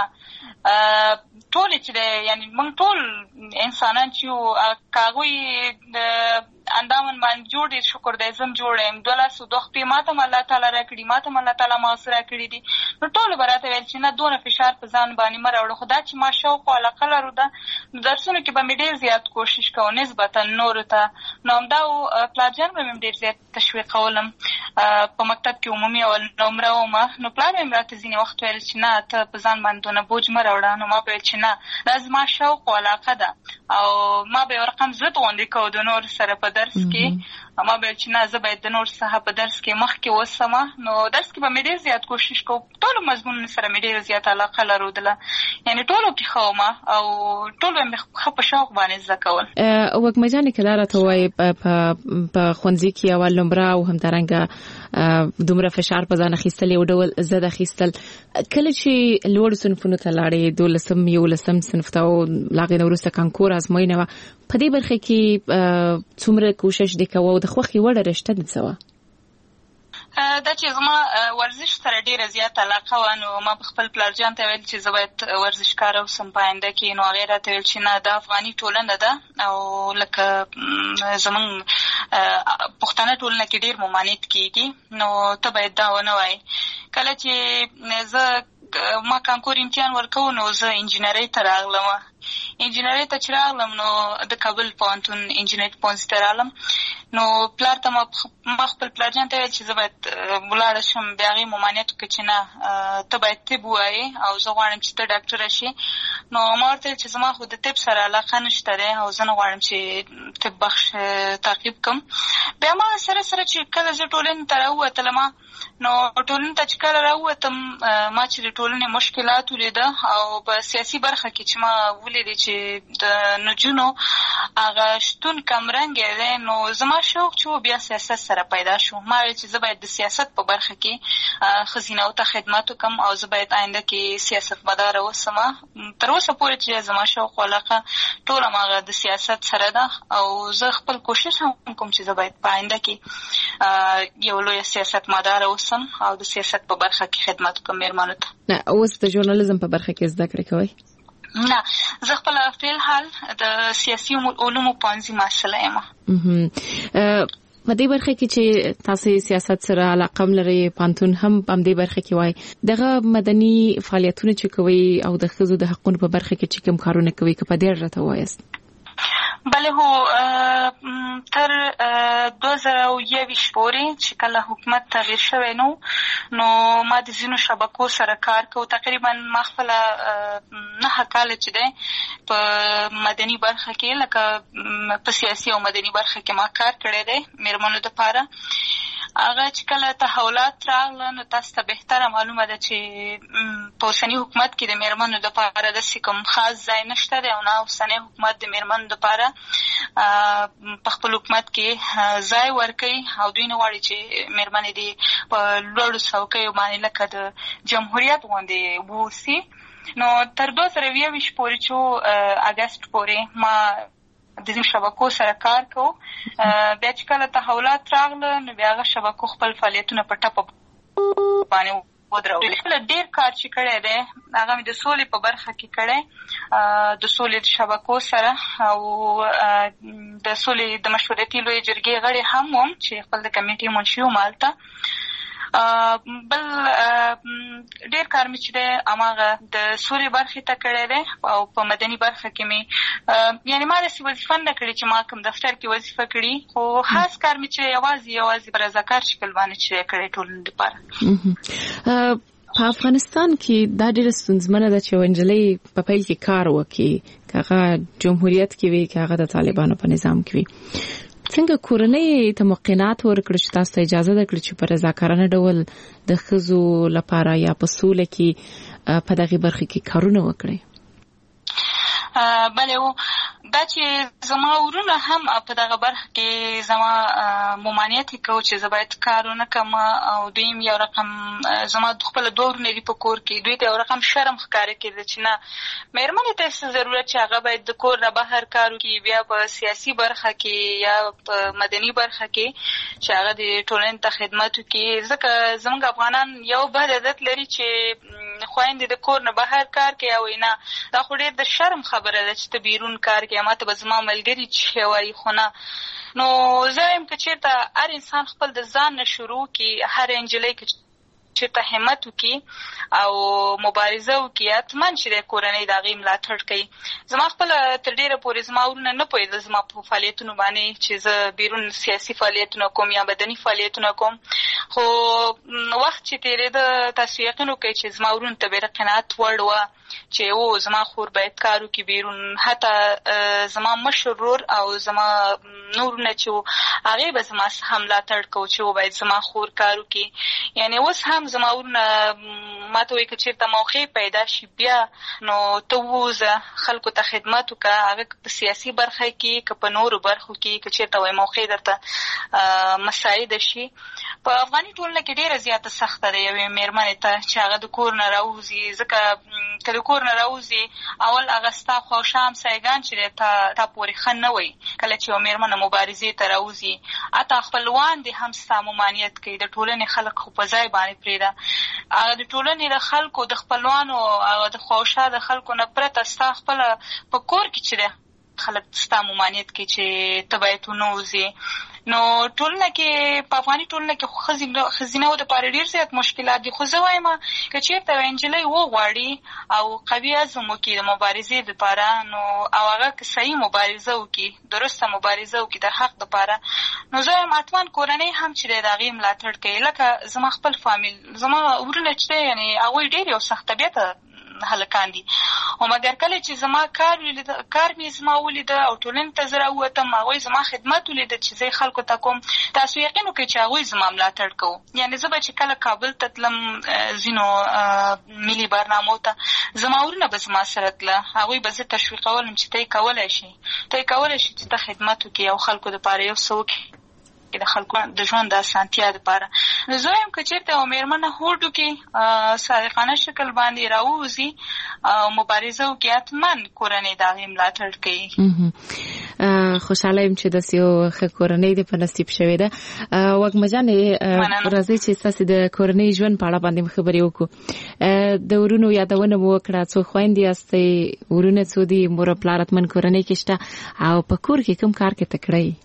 ټولې چې دی یعنې موږ ټول انسانان چې یو که هغوی اندامن باندې جوړ دي شکر دې زم جوړ یم 12 خپې ماته الله تعالی راکړي ماته الله تعالی مغفرت کړی دي نو ټول براته ویل چې نه دونه فشار په ځان باندې مراوړ خدا چې ما شوق او علاقه لرو ده درسونه کې به مې ډیر زیات کوشش کوم نسبتا نور ته نو دا پلاجن به مې ډیر زیات تشویق کولم په مکتب کې عمومي او نمره ومه نو پلان مې راته ځینې وخت ویل چې نه ته په ځان باندې دونه بوج مراوړه نو ما به ویل چې نه دا زما شوق او علاقه ده او ما به رقم زړه غونډې کو د نور سره په درس کې ما به چې نه زه باید د نور څخه په درس کې مخکې وسم نو درس کې به مې ډیر زیات کوشش کوم ټول مضمون سره مې ډیر زیات علاقه لرودله یعنی ټول کې خومه او ټول مې خپ شوق باندې زکول وګ مجانې کله راته وای په خونځي کې اول نمبر او هم درنګ دومره فشار په ځان اخیستل یو ډول زده اخیستل کله چې لوړ صنفونو ته لاړې 12 صنف ته او لاغې وروسته کانکور ازموینه په دې برخه کې څومره کوشش وکاو د خوخي وړه رشته د څه دا چې زما ورزش سره ډیره زیات علاقه و نو ما خپل پلارجان ته ویل چې زه باید ورزشکار اوسم په آینده کې نو هغه راته ویل چې نه دا افغاني ټولنه ده او لکه زمون پښتانه ټولنه کې ډیر ممانعت کیږي نو ته باید دا ونه وای کله چې زه ما کانکور امتحان ورکو نو زه انجینری ته راغلم انجینری ته چې راغلم نو د کابل پوهنتون انجینری پوهنځي ته راغلم نو پلار ته ما خپل پلارجان ته ویل چې زه باید ولاړ شم بیا هغې ممانعت وکړه چې نه ته باید طب ووایې او زه غواړم چې ته ډاکټره شې نو ما ورته ویل چې زما خو د طب سره علاقه نشته دی او زه نه غواړم چې طب بخش تعقیب کړم بیا ما سره چې کله زه ټولنې ته راووتلم نو ټولنې ته چې کله راووتم ما چې د ټولنې مشکلات ولیده او په سیاسي برخه کې چې ما ولیدې چې د نجونو هغه شتون کمرنګی دی نو زما شوق چې بیا سیاست سره پیدا شو ما ویل چې زه باید د سیاست په برخه کې ښځینه‌و ته خدمت وکړم او زه باید آینده کې سیاستمداره اوسم تر اوسه پورې چې زما شوق او علاقه ټول هغه د سیاست سره ده او زه خپل کوشش هم کوم چې زه باید په آینده کې یو لوی سیاستمداره اوسم او د سیاست په برخه کې خدمت وکړم مېرمنو ته نه اوس د ژورنالیزم په برخه کې زده کړې کوئ نه زه خپل فعل حال د سیاسي علومو پوهنځي محصله یم په دې برخه کې چې تاسو سیاست سره علاقه لرئ پانتون هم په دې برخه کې وای دغه مدني فعالیتونه چې کوي او د ښځو د حقوقو په برخه کې چې کوم کارونه کوي که په دې راته وایست بله هو تر 2021 پورې چې کله حکومت تغییر شوی نو ما د ځینو شبکو سره کار کوو تقریبا ما خپله 9 کاله چې دی په مدني برخه کې لکه په سیاسي او مدني برخه کې ما کار کړی دی مېرمنو دپاره هغه چې کله تحولات راغله نو تاسو ته بهتره معلومه ده چې په اوسني حکومت کې د مېرمنو دپاره داسې کوم خاص ځای نشته دی او نه اوسنی حکومت د مېرمنو دپاره په خپل حکومت کې ځای ورکوي او دوی نه غواړي چې مېرمنې دې په لوړو څوکیو باندې لکه د جمهوریت غوندې واوسي نو تر 2021 پورې چې اګست پورې ما د دې شبکو سره کار کوو بیا چې کله تحولات راغله نو بیا هغه شبکو خپل فعالیتونه په ټپه باندې ودرول ډېر کار چې کړی دی هغه مې د سولې په برخه کې کړی د سولې د شبکو سره او د سولې د مشورتي لویې جرګې غړی هم وم چې خپل د کمیټې منشي وم هلته بل ډېر کار مې چې دی هماغه د سولې برخې ته کړی دی او په مدني برخه کې مې یعنې ما داسې وظیفه نه کړې چې ما کوم دفتر کې وظیفه کړي خو خاص کار مې چې یوازې په رضاکار شکل باندې چې کړی ټولنې دپاره په افغانستان کې دا ډېره ستونزمنه ده چې یوه نجلۍ په پیل کې کار وکړي که هغه جمهوریت کې وي که هغه د طالبانو په نظام کې وي څنګه کورنۍ ته موقعات ورکړي چې تاسو ته اجازه درکړي چې په رضاکارانه ډول د ښځو لپاره یا په سوله کې په دغه برخه کې کارونه وکړي بله دا چې زما ورونه هم په دغه برخه کې زما ممانعت کوي چې زه باید کار ونه کړم او دویم یو رقم زما خپل دوه ورونه دي په کور کې دوی ته یو رقم شرم ښکاره کېده چې نه مېرمنې ته څه ضرورت چې هغه باید د کور نه بهر کار وکړي بیا په سیاسي برخه کې یا په مدني برخه کې چې هغه د ټولنې ته خدمت وکړي ځکه زموږ افغانان یو بد عادت لري چې خويندې د کور نه بهر کار کوي او نه دا خو ډېر د شرم خبره ده چې ته بیرون کار کوي ماته به زما ملګري چې وایي خو نه نو زه یم که چېرته هر انسان خپل د ځان نه شروع کړي هر نجلۍ که چېرته همت وکړي او مبارزه وکړي حتما چې د کورنۍ د هغې ملاتړ کوي زما خپله تر ډېره پورې زما ورونه نه پوهېدل زما په فعالیتونو باندې چې زه بیرون سیاسي فعالیتونه کوم یا بدني فعالیتونه کوم خو وخت چې تېرېده تاسو یقین وکړئ چې زما ورونو ته بې د قناعت وړ وه چې او زما خور باید کار وکړي بیرون حتی زما مشر ورور او زما نورونه چې وو هغې به زما څخه ملاتړ کوو چې و باید زما خور کار وکړي یعنې اوس هم زما ورونه ما ته وایي که چېرته موقع پیدا شي بیا نو ته ووځه خلکو ته خدمت وکړه هغه که په سیاسي برخه کې که په نورو برخو کې که چېرته وایي موقع درته مساعده شي په افغاني ټولنه کې ډېره زیاته سخته ده یوې مېرمنې ته چې هغه د کور نه راوځي ځکه که د کور نه راوځي اول هغه ستا خواوشا همسایګان چې دی تا پورې ښه نه وایي کله چې یوه مېرمنه مبارزې ته راوځي حتی خپلوان دې هم ستا ممانعت کوي د ټولنې خلک خو په ځای باندې پرېږده هغه د ټولنې د خلکو د خپلوانو هغه د خواوشا د خلکو نه پرته ستا خپله په کور کې چې دی خلک ستا ممانعت کوي چې ته باید ونه وځې نو ټولنه کې په افغاني ټولنه کې خو ښځینهو دپاره ډېر زیات مشکلات دي خو زه وایم که چېرته یوه نجلۍ وغواړي او قوي عزم وکړي د مبارزې دپاره نو او هغه که صحیح مبارزه وکړي درسته مبارزه وکړي د حق دپاره نو زه وایم حتما کورنۍ هم چې دی د هغې ملاتړ کوي لکه زما خپل فامیل زما ورونه چې دی یعنې هغوی ډېر یو سخت طبیعته هلکان دي او مګر کله چې زما کار مې زما ولیده او ټولنې ته زه راووتم هغوی زما خدمت ولیده چې زه خلکو ته کوم تاسو یقین وکړئ چې هغوی زما ملاتړ کوو یعنې زه به چې کله کابل ته تلم ځینو ملي برنامو ته زما ورونه به زما سره تله هغوی به زه تشویقولم چې ته یې کولی شي چې ته خدمت وکړي او خلکو دپاره یو څه وکړي د خلکو د ژوند د اسانتیا دپاره نو زه وایم که چېرته یوه مېرمنه هوډ وکړي صادقانه شکل باندې راووځي او مبارزه وکړي حتما کورنۍ د هغې ملاتړ کوي خوشحاله یم چې داسې یو ښه کورنۍ دې په نصیب شوې ده وږمه جانې راځئ چې ستاسې د کورنۍ ژوند په اړه باندې خبرې وکړو د ورونو یادونه مو وکړه څو خویندې یاستئ ورونه څو دي مور او پلار حتمن کورنۍ کې شته او په کور کې کوم کار کې تکړه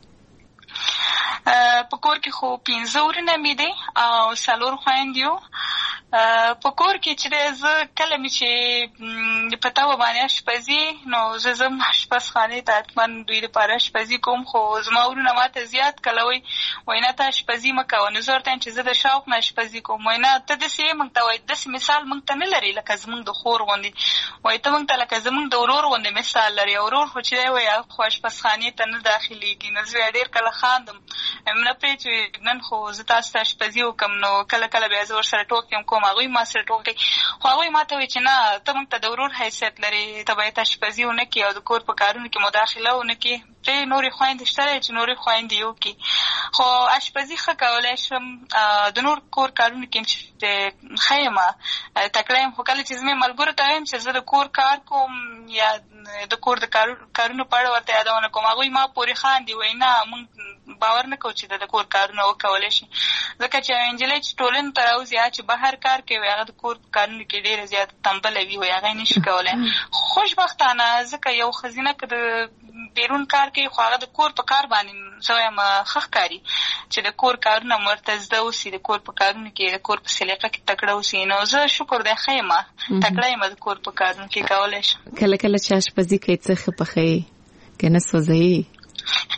په کور کې خو 15 ورونه مې دي او 4 خویندې یو په کور کې چې زه کله مې چې په تاوه باندې اشپزي نو زه ځم اشپزخانې ته حتما دوی دپاره اشپزي کوم خو زما ورونه ماته زیات کله وایي نه ته اشپزي مه کوه نو زه ورته یم چې زه د شوق نه اشپزي کوم وایي نه ته داسې یې موږ ته وایي داسې مثال موږ ته نه لري لکه زموږ د خور غوندې وایي ته موږ ته لکه زموږ د ورور غوندې مثال لري ورور خو چې دی وایي خو اشپزخانې ته نه داخلېږي نو زه ډېر کله خاندم نه پرې چې نن خو زه تاسو ته اشپزي وکړم نو کله کله بیا زه ورسره ټوکې کوم هغوی ما سره ټوکې خو هغوی ما ته وایي چې نه ته موږ ته د ورور حیثیت لرې ته باید اشپزي ونه کړي او د کور په کارونو کې مداخله ونه کړي پرې نورې خویندې شته دی چې نورې خویندې یې وکړي خو اشپزي ښه کولی شم د نور کور کارونو کې چې ښه یم تکړه یم خو کله چې زمې ملګرو ته وایم چې زه د کور کار کوم یا د کور د کارونو په اړه ورته یادونه کوم هغوی ما پورې خاندي وایي نه موږ باور نه کوو چې د کور کارونه وکولی شي ځکه چې یوه نجلۍ چې ټولنې ته راوځي چې بهر کار کوي هغه د کور په کارونو کې ډېره زیاته تنبله وي وایي هغه یې نشي کولی خوشبختانه ځکه یو ښځینه که د بیرون کار کوي خو هغه د کور په کار باندې زه وایم ښه ښکاري چې د کور کارونه هم ورته زده اوسي د کور په کارونو کې د کور په سلیقه کې تکړه اوسي نو زه شکر دی ښه یم تکړه یم د کور په کارونو کې کولی شم کله کله چې اشپزي کوي څه ښه پخوي که نه سوځوي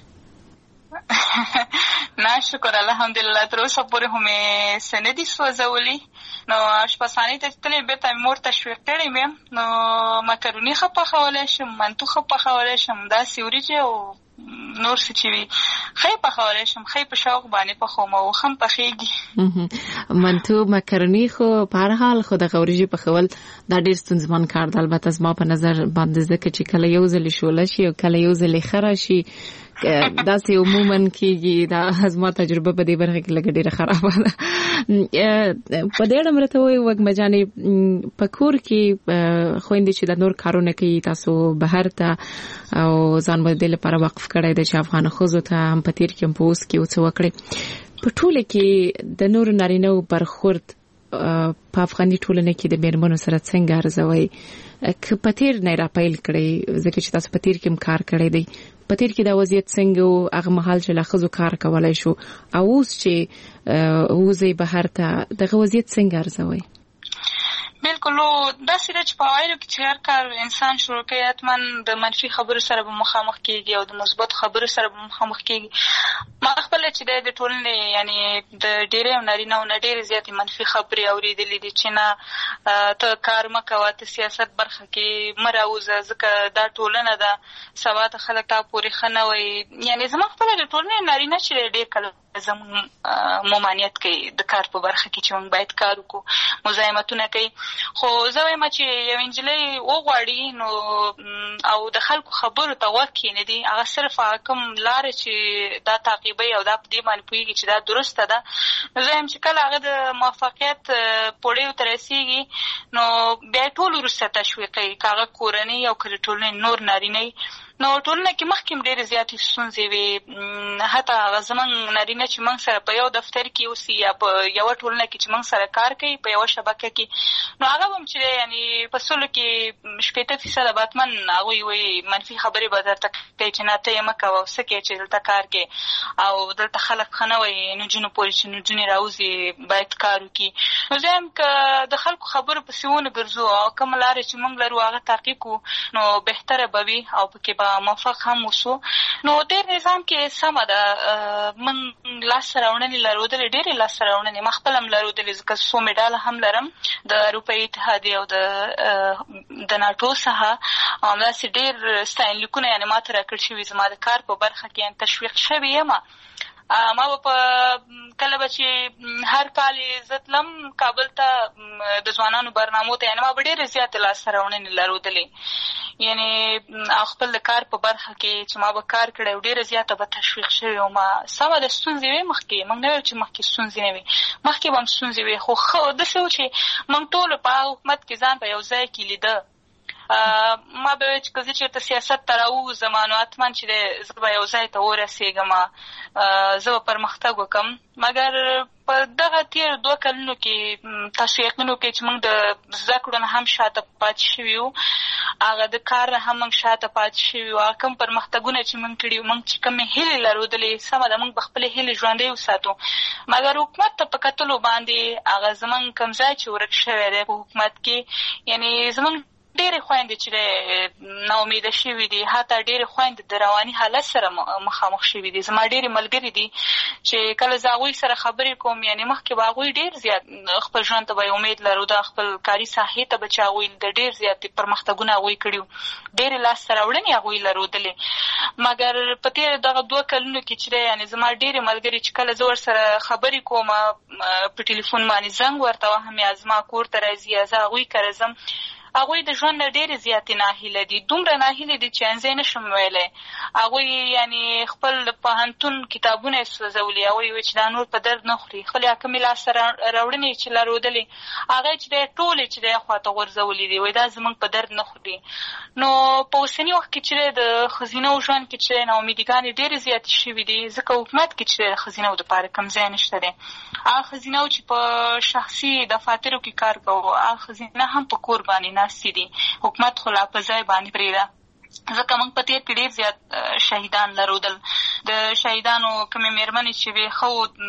نه شکر الحمدلله تر اوسه پورې خو مې څه نه دي سوځولي نو اشپزخانې ته چې تلې بېرته مې مور تشویق کړی مې نو مکروني ښه پخولی شم منتو ښه پخولی شم داسې وریجې او نور څه چې وي ښه یې پخولی شم ښه یې په شوق باندې پخوم او ښه هم پخېږي منتو مکروني خو په هر حال خو دغه وریجې پخول دا ډېر ستونزمن کار ده البته زما په نظر باندې ځکه چې کله یو ځلې شوله شي او کله یو ځلې ښه راشي داسې عموما کېږي دا زما تجربه په دې برخه کې لږه ډېره خرابه ده په دې اړه مرته وایي وږمه جانې په کور کې خویندې چې د نور کارونه کوي تاسو بهر ته او ځان مو د دې لپاره وقف کړی دی چې افغانو ښځو ته هم په تېر کې هم په اوس کې څه وکړئ په ټوله کې د نورو نارینهو برخورد په افغاني ټولنه کې د میرمنو سره څنګه ارزوي که پتیر نه را پیل کړی ځکه چې تاسو پتیر کې کار کړی دی پتیر کې دا وضعیت څنګه او هغه مهال چې لاخذو کار کولای شو او اوس چې وزي بهر ته دغه وضعیت څنګه ارزوي بالکل دا سره چې په وایلو کې چې هر کار انسان شروع کوي اتمن د منفي خبرو سره به مخامخ کیږي او د مثبت خبرو سره به مخامخ کیږي ما خپل چې د ټولنې یعنی د ډېرې نارینه او ډېرې زیاتې منفي خبرې اورېدلې دي چې نه ته کار مکوه ته سیاست برخه کې مراوزه ځکه دا ټولنه ده سبا ته خلک تا پورې ښه نه وایي یعنی زما خپل د ټولنې نارینه چې ډېر کله زموږ ممانعت کوي د کار په برخه کې چې موږ باید کار وکړو مزاحمتونه کوي خو زه وایم چې یو نجلۍ وغواړي نو او د خلکو خبرو ته غوږ کښېنږدي هغه صرف هغه کوم لارې چې دا تعقیبوي او دا په دې باندې پوهېږي چې دا درسته ده نو زه وایم چې کله هغه د موفقیت پوړیو ته رسېږي نو بیا ټول وروسته تشویقوي که هغه کورنۍ او که د ټولنې نور نارینه نو ټولنه کې مخکې هم ډېرې زیاتې ستونزې وي حتی هغه زموږ نارینه چې موږ سره په یو دفتر کې اوسي یا په یوه ټولنه کې چې موږ سره کار کوي په یوه شبکه کې نو هغه به هم چې یعنې په سلو کې 80% به اتمن هغوی وایي منفي خبرې به درته کوي چې نه ته یې مه کوه او څه کوې چې دلته کار کوې او دلته خلک ښه نه وایي نجونو پورې چې نجونې راوځي باید کار وکړي نو زه یم که د خلکو خبرو پسې ونه ګرځو او کومه لارې چې موږ لرو هغه تعقیب کړو نو بهتره به وي او پکې به موفق هم وسو نو ډېر نظام کې سمه ده موږ لاسته راوړنې لرودلې ډېرې لاسته راوړنې ما خپله هم لرودلې ځکه څو مډاله هم لرم د اروپایي اتحادیې او د ناټو څخه او همداسې ډېر ستاینلیکونه یعنې ما ته راکړل شوي زما د کار په برخه کې یعنې تشویق شوې یم ما به په کله به چې هر کال زه تلم کابل ته د ځوانانو برنامو ته یعنې ما به ډېرې زیاتې لاسته راوړنې لرودلې یعنې خپل د کار په برخه کې چې ما به کار کړی او ډېره زیاته به تشویق شوې وم سمه د ستونزې وې مخکې موږ نه ویل چې مخکې ستونزې نه وي مخکې به هم ستونزې وې خو ښه داسې و چې موږ ټولو په هغه حکومت کې ځان په یو ځای کې لیده ما به ویل چې که زه چېرته سیاست ته راووځم نو حتما چې زه به یو ځای ته ورسېږم زه به پرمختګ وکړم مګر په دغه تېر 2 کلونو کې تاسو یقین وکړئ چې موږ د زده کړو نه هم شاته پاتې شوي وو هغه د کار نه هم موږ شاته پاتې شوي وو هغه کوم پرمختګونه چې موږ کړي وو موږ چې کومې هیلې لرودلې سمه ده موږ به خپلې هیلې ژوندۍ وساتو مګر حکومت ته په کتلو باندې هغه زموږ کوم ځای چې ورک شوی دی په حکومت کې یعنې زموږ ډېرې خویندې چې ناامیده شوي دي حتی ډېرې خویندې د رواني حالت سره مخامخ شوي دي زما ډېرې ملګري دي چې کله زه هغوی سره خبرې کوم یعنې مخکې به هغوی ډېر زیات خپل ژوند ته به یې امید لرو خپل کاري ساحې ته به چې هغوی د ډېر زیات پرمختګونه هغوی کړي وو ډېرې لاسته راوړنې هغوی لرودلې مګر په تېر دغه 2 کلونو کې چې دی یعنې زما ډېرې ملګري چې کله زه ورسره خبرې کوم په ټلیفون باندې زنګ ورته وهم یا زما کور ته راځي یا زه هغوی کره ځم هغوی د ژوند نه ډېرې زیاتې ناهیله دي دومره ناهیلې دي چې انځی نشم ویلی هغوی یعنې خپل پوهنتون کتابونه یې سوځولي هغوی وایي چې دا نور په درد نه خوري خپلې کومې لاسته راوړنې چې لرودلې هغه چې دی ټولې چې دی خواته غورځولي دي وایي دا زموږ په درد نه خوري نو په اوسني وخت کې چې دی د ښځینهو ژوند کې چې دی ناامیدګانې ډېرې زیاتې شوي دي ځکه حکومت کې چې دی د ښځینهو دپاره کوم ځای نشته دی هغه ښځینهو چې په شخصي دفاترو کې کار کوو هغه ښځینه هم په کور باندې ناستې دي حکومت خو لا په ځای باندې پرېږده ځکه موږ په تېر کې ډېر زیات شهیدان لرودل د شهیدانو کومې مېرمنې چې وې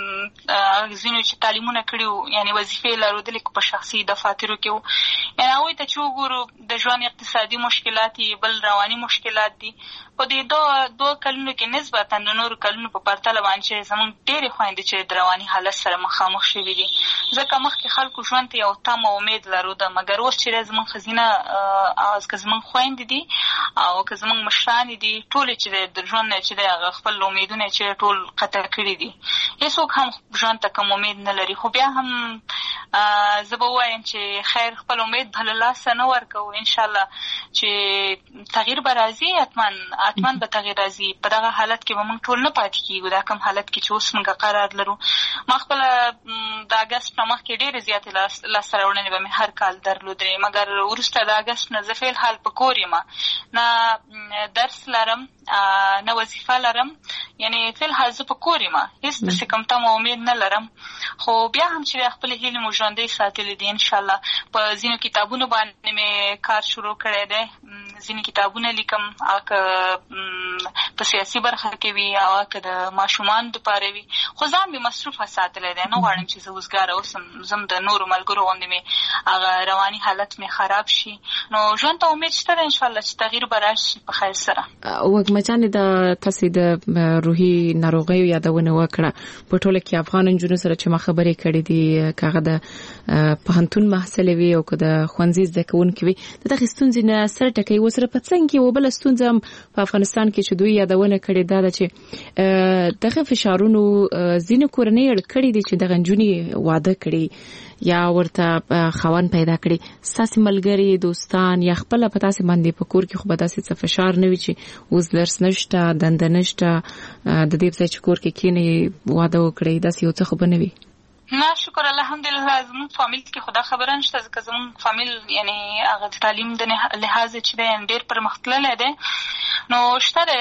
ښه ځینو چې تعلیمونه کړي وو یعنې وظیفې لرودلې په شخصي دفاترو کې وو یعنې هغوی ته چې وګورو د ژوند اقتصادي مشکلات بل رواني مشکلات دي په دې 2 کلونو کې نسبتا د نورو کلونو په پرتله باندې چې زموږ ډېرې خویندې چې د رواني حالت سره مخامخ شوي دي ځکه مخکې خلکو ژوند ته یو تمه امید لروده مګر اوس چې زموږ ښځینه که زموږ خویندې دي او که زموږ مشرانې دي ټولې چې د ژوند نه چې دی هغه خپل امیدونه چې ټول قطع کړي دي هېڅوک هم ژوند ته کوم امید نه لري خو بیا هم زه به ووایم چې خیر خپل امید به له لاسه نه ورکوو انشاءالله چې تغییر به راځي حتما به تغییر راځي په دغه حالت کې به موږ ټول نه پاتې کېږو دا کوم حالت کې چې اوس موږ قرار لرو ما خپله د اګست نه مخکې ډېرې زیاتې لاسته راوړنې به مې هر کال درلودې مګر وروسته د اګست نه زه فعل حال په کور یم نه نه درس لرم نه وظیفه لرم، یعنی فل حال زه په کور یم، هیڅ داسې کوم تمه امید نه لرم. خو بیا هم چې خپل هیلې مو ژوندۍ ساتلې دي ان شاء الله. په ځینو کتابونو باندې مې کار شروع کړی دی، ځینې کتابونه لیکم، په سیاسي برخه کې وي او که د ماشومانو دپاره وي، خو ځان مې مصروفه ساتلی دی. نه غواړم چې زه وزګاره اوسم، زم د نورو ملګرو غوندې مې هغه رواني حالت مې خراب شي. نو ژوند ته امید شته دی ان شاء الله چې تغییر به راشي په خیر سره. وږمه جانې د تاسې د روحي ناروغیو یادونه وکړه. په ټوله کې افغان نجونو سره چې ما خبرې کړې دي، که هغه د پوهنتون محصلې وي او که د ښوونځي زده کوونکي وي، د دغې ستونزې نه سر ټکوي. ورسره په څنګ کې یوه بله ستونزه هم په افغانستان کې چې دوی یادونه کړې ده چې دغه فشارونو ځینې کورنۍ اړ کړي دي چې دغه نجونې واده کړي یا ورته خاوند پیدا کړي. ستاسې ملګري، دوستان یا خپله په تاسې باندې په کور کې خو به داسې څه فشار نه وي چې اوس درس نشته، دنده نشته، د دې په ځای چې کور کې کښېنئ واده وکړئ، داسې یو څه خو به نه وي؟ نه شکر الحمدلله زموږ فامیل کې خو دا خبره نشته، ځکه زموږ فامیل یعنی هغه د تعلیم د لحاظ چې دی ډېر پرمختللی دی. نو شته دی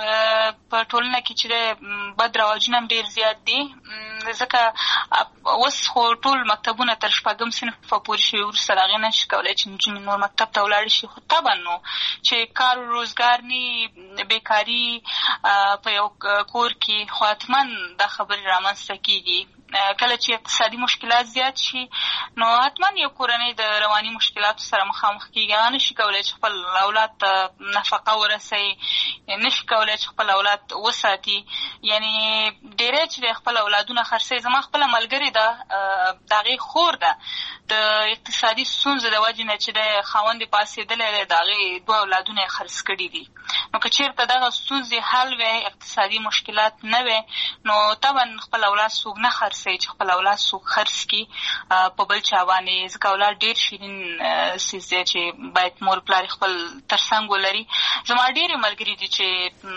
په ټولنه کې چې دی بد رواجونه هم ډېر زیات دي، ځکه اوس خو ټول مکتبونه تر 4 صنفه پورې شوي، وروسته د هغې نه شي کولی چې نجونې نور مکتب ته ولاړې شي. خو طبعا نو چې کار و روزګار نه، بیکاري په یو کور کې، خو حتما دا خبرې رامنځته کېږي. کله چې اقتصادي مشکلات زیات شي نو حتما یو کورنۍ د رواني مشکلاتو سره مخامخ کېږي. هغه نشي کولی چې خپل اولاد ته نفقه ورسوي، نشي کولی چې خپل اولاد وساتي. یعنی ډېری چې خپل اولادونه خرڅوي. زما خپله ملګرې ده، د هغې خور ده، د اقتصادي ستونزو د وجې نه چې د خاوند یې پاڅېدلی دی، د هغې 2 اولادونه یې خرڅ کړي دي. نو که چېرته دغه ستونزې حل وی، اقتصادي مشکلات نه وی، نو طبعا خپل اولاد څوک نه خرڅوي چې خپل اولاد څوک خرڅ کړي په بل چا باندې، ځکه اولاد ډېر شیرین څیز دی چې باید مور پلار خپل تر څنګ ولري. زما ډېرې ملګري دي چې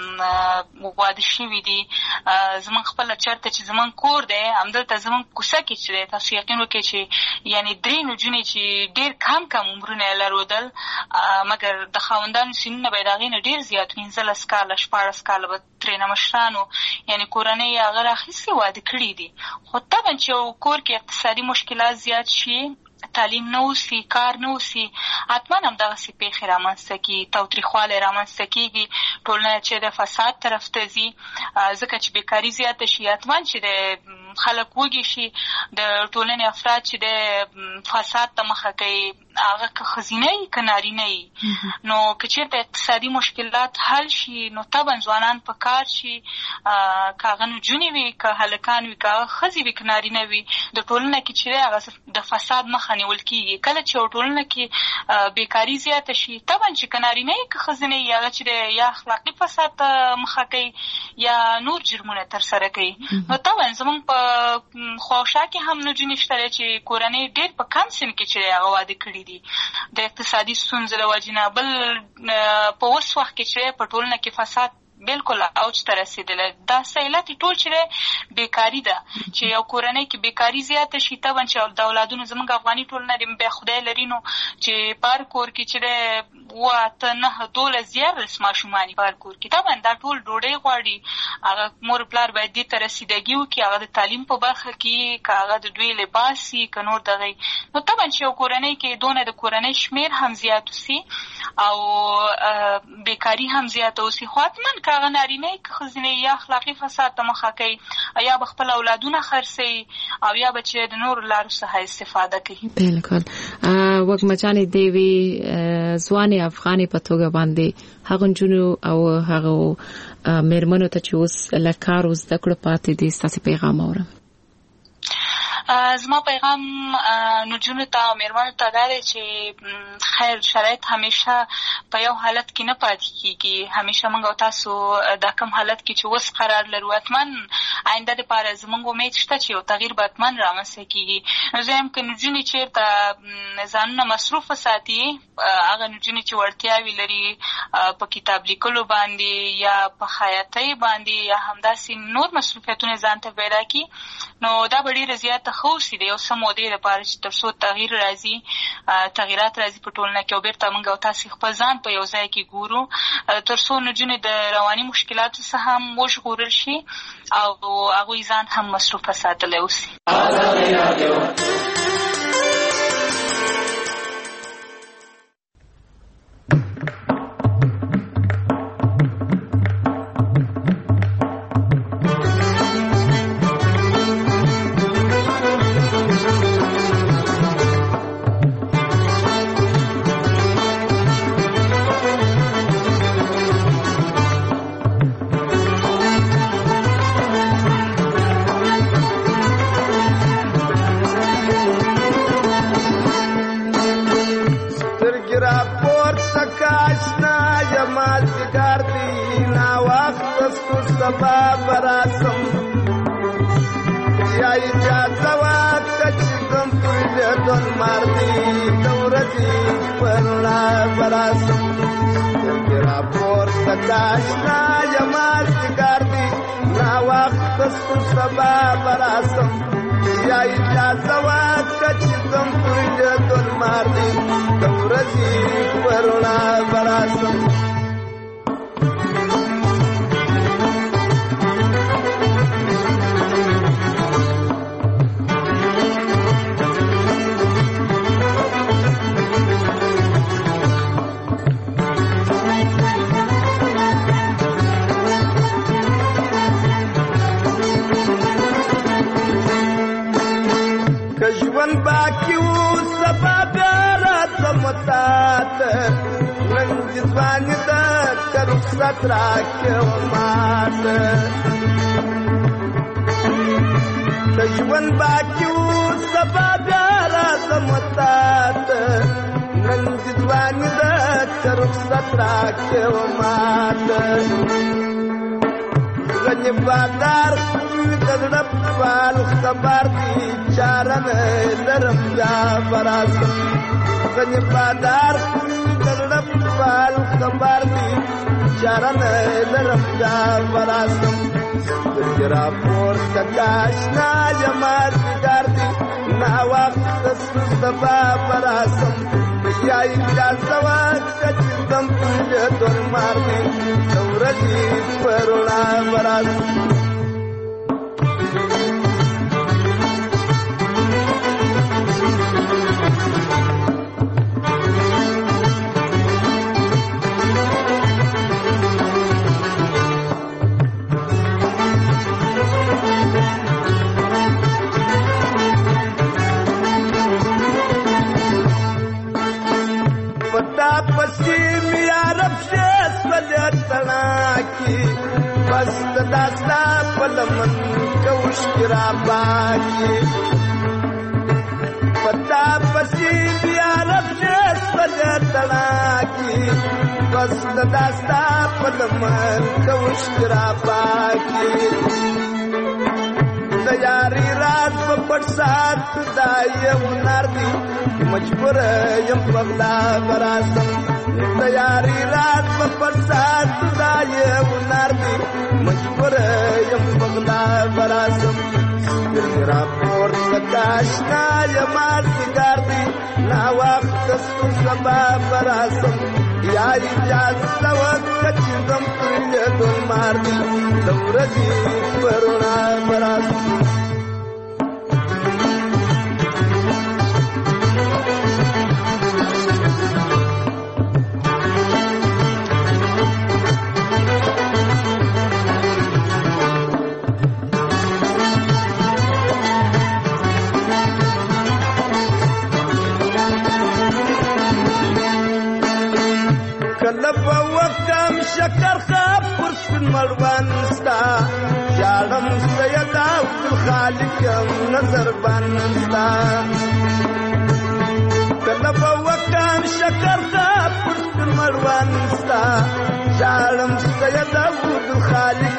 واده شوي دي. زموږ خپله چېرته چې زموږ کور دی همدلته زموږ کوڅه کې چې دی، تاسو یقین وکړئ چې یعنې 3 نجونې چې ډېر کم عمرونه یې لرودل، مګر د خاوندانو سنونه به یې د هغې نه ډېر زیات 15 کاله 14 کاله به ترېنه مشرانو، یعنې کورنۍ یې هغه راخیستې واده کړي دي. خو طبعا چې یو کور کې اقتصادي مشکلات زیات شي، تعلیم نه اوسي، کار نه اوسي، حتما همدغسې پیښې رامنځته کېږي، تاوتریخوالی رامنځته کېږي، ټولنه چې د فساد طرف ته ځي. ځکه چې بیکاري زیاته شي، حتما چې د خلک وږي شي، د ټولنې افراد چې د فساد ته مخه کوي، هغه که ښځینه وي که نارینه وي. نو که چېرته اقتصادي مشکلات حل شي نو طبعا ځوانان په کار شي، که هغه نجونې وي که هلکان وي، که هغه ښځې وي که نارینه وي، د ټولنه کې چې دی هغه د فساد مخه نیول کېږي. کله چې یو ټولنه کې بیکاري زیاته شي، طبعا چې که نارینه وي که ښځینه وي، هغه چې دی یا اخلاقي فساد ته مخه کوي یا نور جرمونه ترسره کوي. نو طبعا زموږ په خواوشا کې هم نجونې شته دی چې کورنۍ ډېر په کم سن کې چې دی هغه واده کړي دي د اقتصادي ستونزو له وجې نه. بل په اوس وخت کې چې په ټولنه کې فساد بالکل اوج ته رسېدلی، دا علت ټول چې دی بیکاري ده. چې یو کورنۍ کې بیکاري زیاته شي، طبعا چې د اولادونو زموږ افغاني ټولنه د بیا خدای لري نو چې په هر کور کې چې دی 8 9 12 14 ماشومان په هر کور کې، طبعا دا ټول ډوډۍ غواړي. هغه مور پلار باید دې ته رسیدګي وکړي، هغه د تعلیم په برخه کې، که هغه د دوی لباس وي که نور دغې. نو طبعا چې یو کورنۍ کې دونه د کورنۍ شمېر هم زیات اوسي او بیکاري هم زیاته اوسي، خو حتما که هغه نارینه که ښځینه یا اخلاقي فساد ته مخه کوي، یا به خپل اولادونه خرڅوي او یا به چې د نورو لارو څخه استفاده کوي. بالکل. وږمه جانې د یوې ځوانې افغانې په توګه باندې هغو نجونو او هغو مېرمنو ته چې اوس له کارو زده کړو پاتې دي، ستاسې پیغام اورم. زما پیغام نجونو ته او مېرمنو ته دا دی چې خیر شرایط همیشه په یو حالت کې نه پاتې کېږي. همیشه موږ او تاسو دا کوم حالت کې چې اوس قرار لرو، حتما آینده دپاره زموږ امید شته چې یو تغییر به حتما رامنځته کېږي. نو زه یم که نجونې چېرته ځانونه مصروف وساتي، هغه نجونې چې وړتیاوې لري په کتاب لیکلو باندې یا په خیاطۍ باندې یا همداسې نور مصروفیتونه ځان ته پیدا کړي، نو دا به ډېره زیاته ښه اوسي د یو څه مودې لپاره چې تر څو تغییرات راځي په ټولنه کې او بیرته موږ او تاسې خپل ځان په یو ځای کې ګورو تر څو نجونې د رواني مشکلاتو څخه هم وژغورل شي او هغوی ځان هم مصروفه ساتلی اوسي.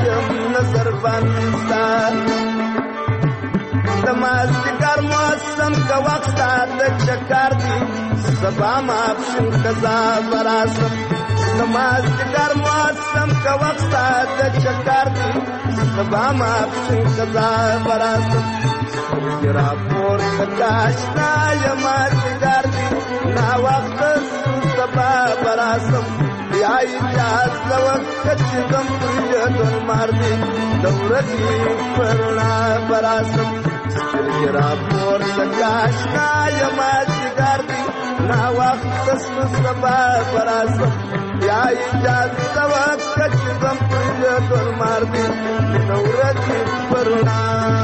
دمازدګر موسم سم که وقت ساده چکار دی سبا ماپشن کزا براسم نماز جگر موسم که وقت ساده چکار دی سبا ماپشن کزا براسم سرگرا پور تکاشنا یما جگر دی نا وقت سبا براسم یای جاز وقت چگم پریدن مردی دورتی پرنا براسم سرگرا پور تکاشنا یما جگر دی نا وقت سبا براسم یای جاز وقت چگم پریدن مردی دورتی پرنا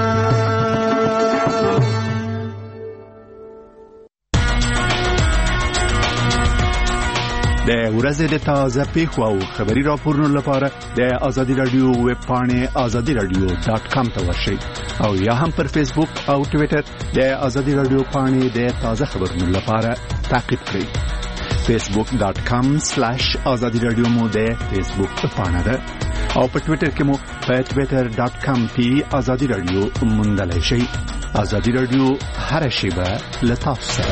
د ورځې د تازه پیښو او خبري راپورونو لپاره د آزادي رادیو ویب پاڼې azadiradio.com ته ورشئ او یا هم پر فیسبوک او ټوئیټر د آزادي رادیو پاڼې د تازه خبرونو لپاره تعقیب کړئ. facebook.com/azadiradio مو د فیسبوک پاڼه ده او په ټوئیټر کې مو په twitter.com/azadiradio موندلای شئ. آزادي رادیو هر شیبه له تاسو سره.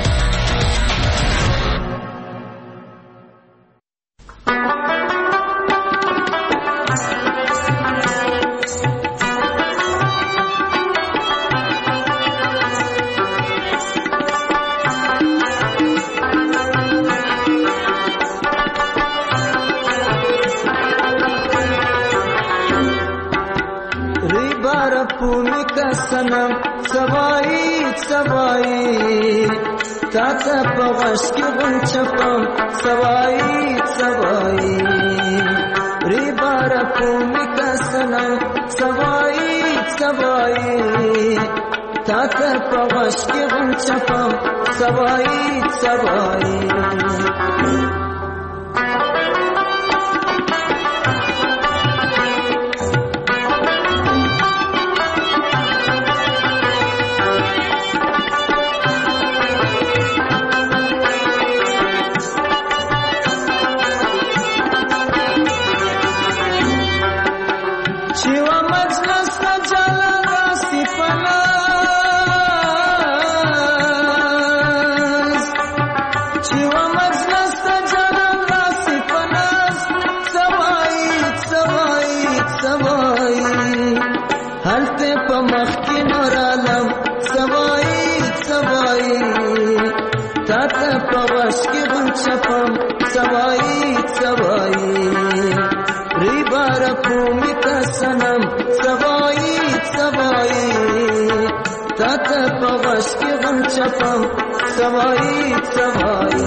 تاته پغش کې غون چپم سوای سوای ری بار کومې کسنا سوای سوای تاته پغش کې غون چپم سوای سوای چپم سوای سوای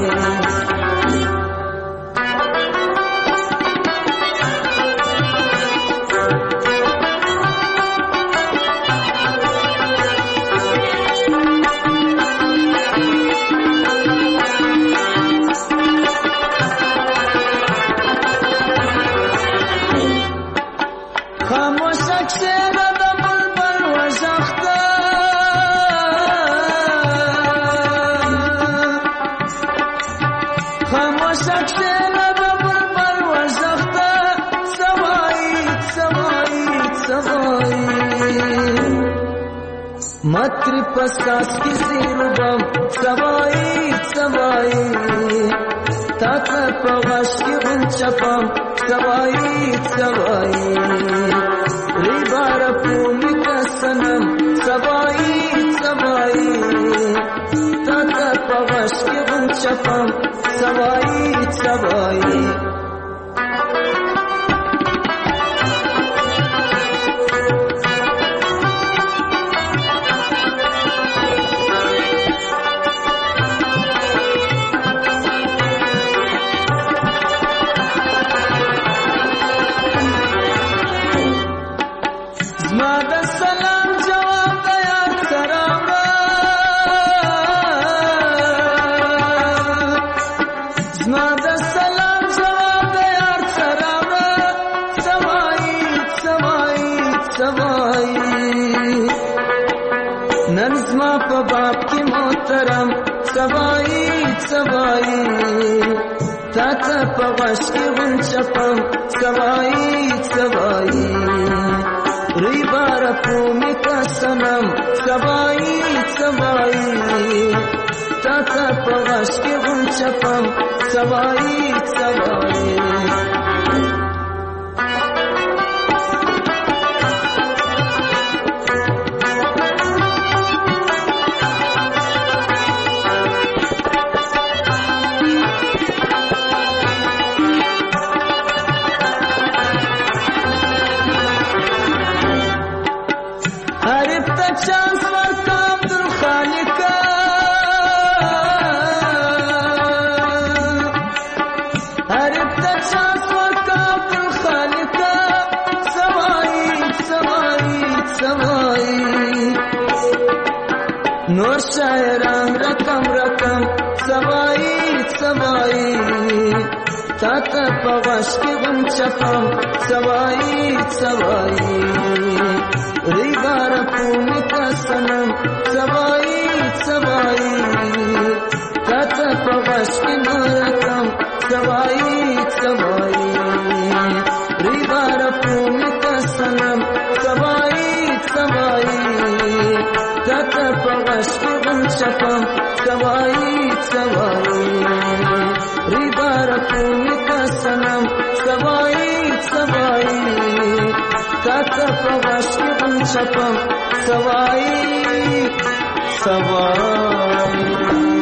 متری پساس کی زیربم سوای سوای تاته پغش کی غون چپم سوای سوای ری بار پومی کسنم سوای سوای تاته پغش کی غون چپم سوای سوای سوای سوای تاته پغش کې غون چپم سوای سوای ری بار کومې سنم سبایی سبایی تا تا پغش کی غن چپم سبایی سبایی نور شاعران رقم رقم سبایی سبایی تا تا پغش کی غم چپم سبایی سبایی ریبار پونی کا سنم سبایی سبایی تا تا پغش کی رقم سبایی سبایی ریبار پونی کا سنم سبایی سبایی تا پغش کی غم چپم سبایی سبایی ریبار پونی کا سنم سبایی سبایی تا پغش کی غم چپم سبایی سبایی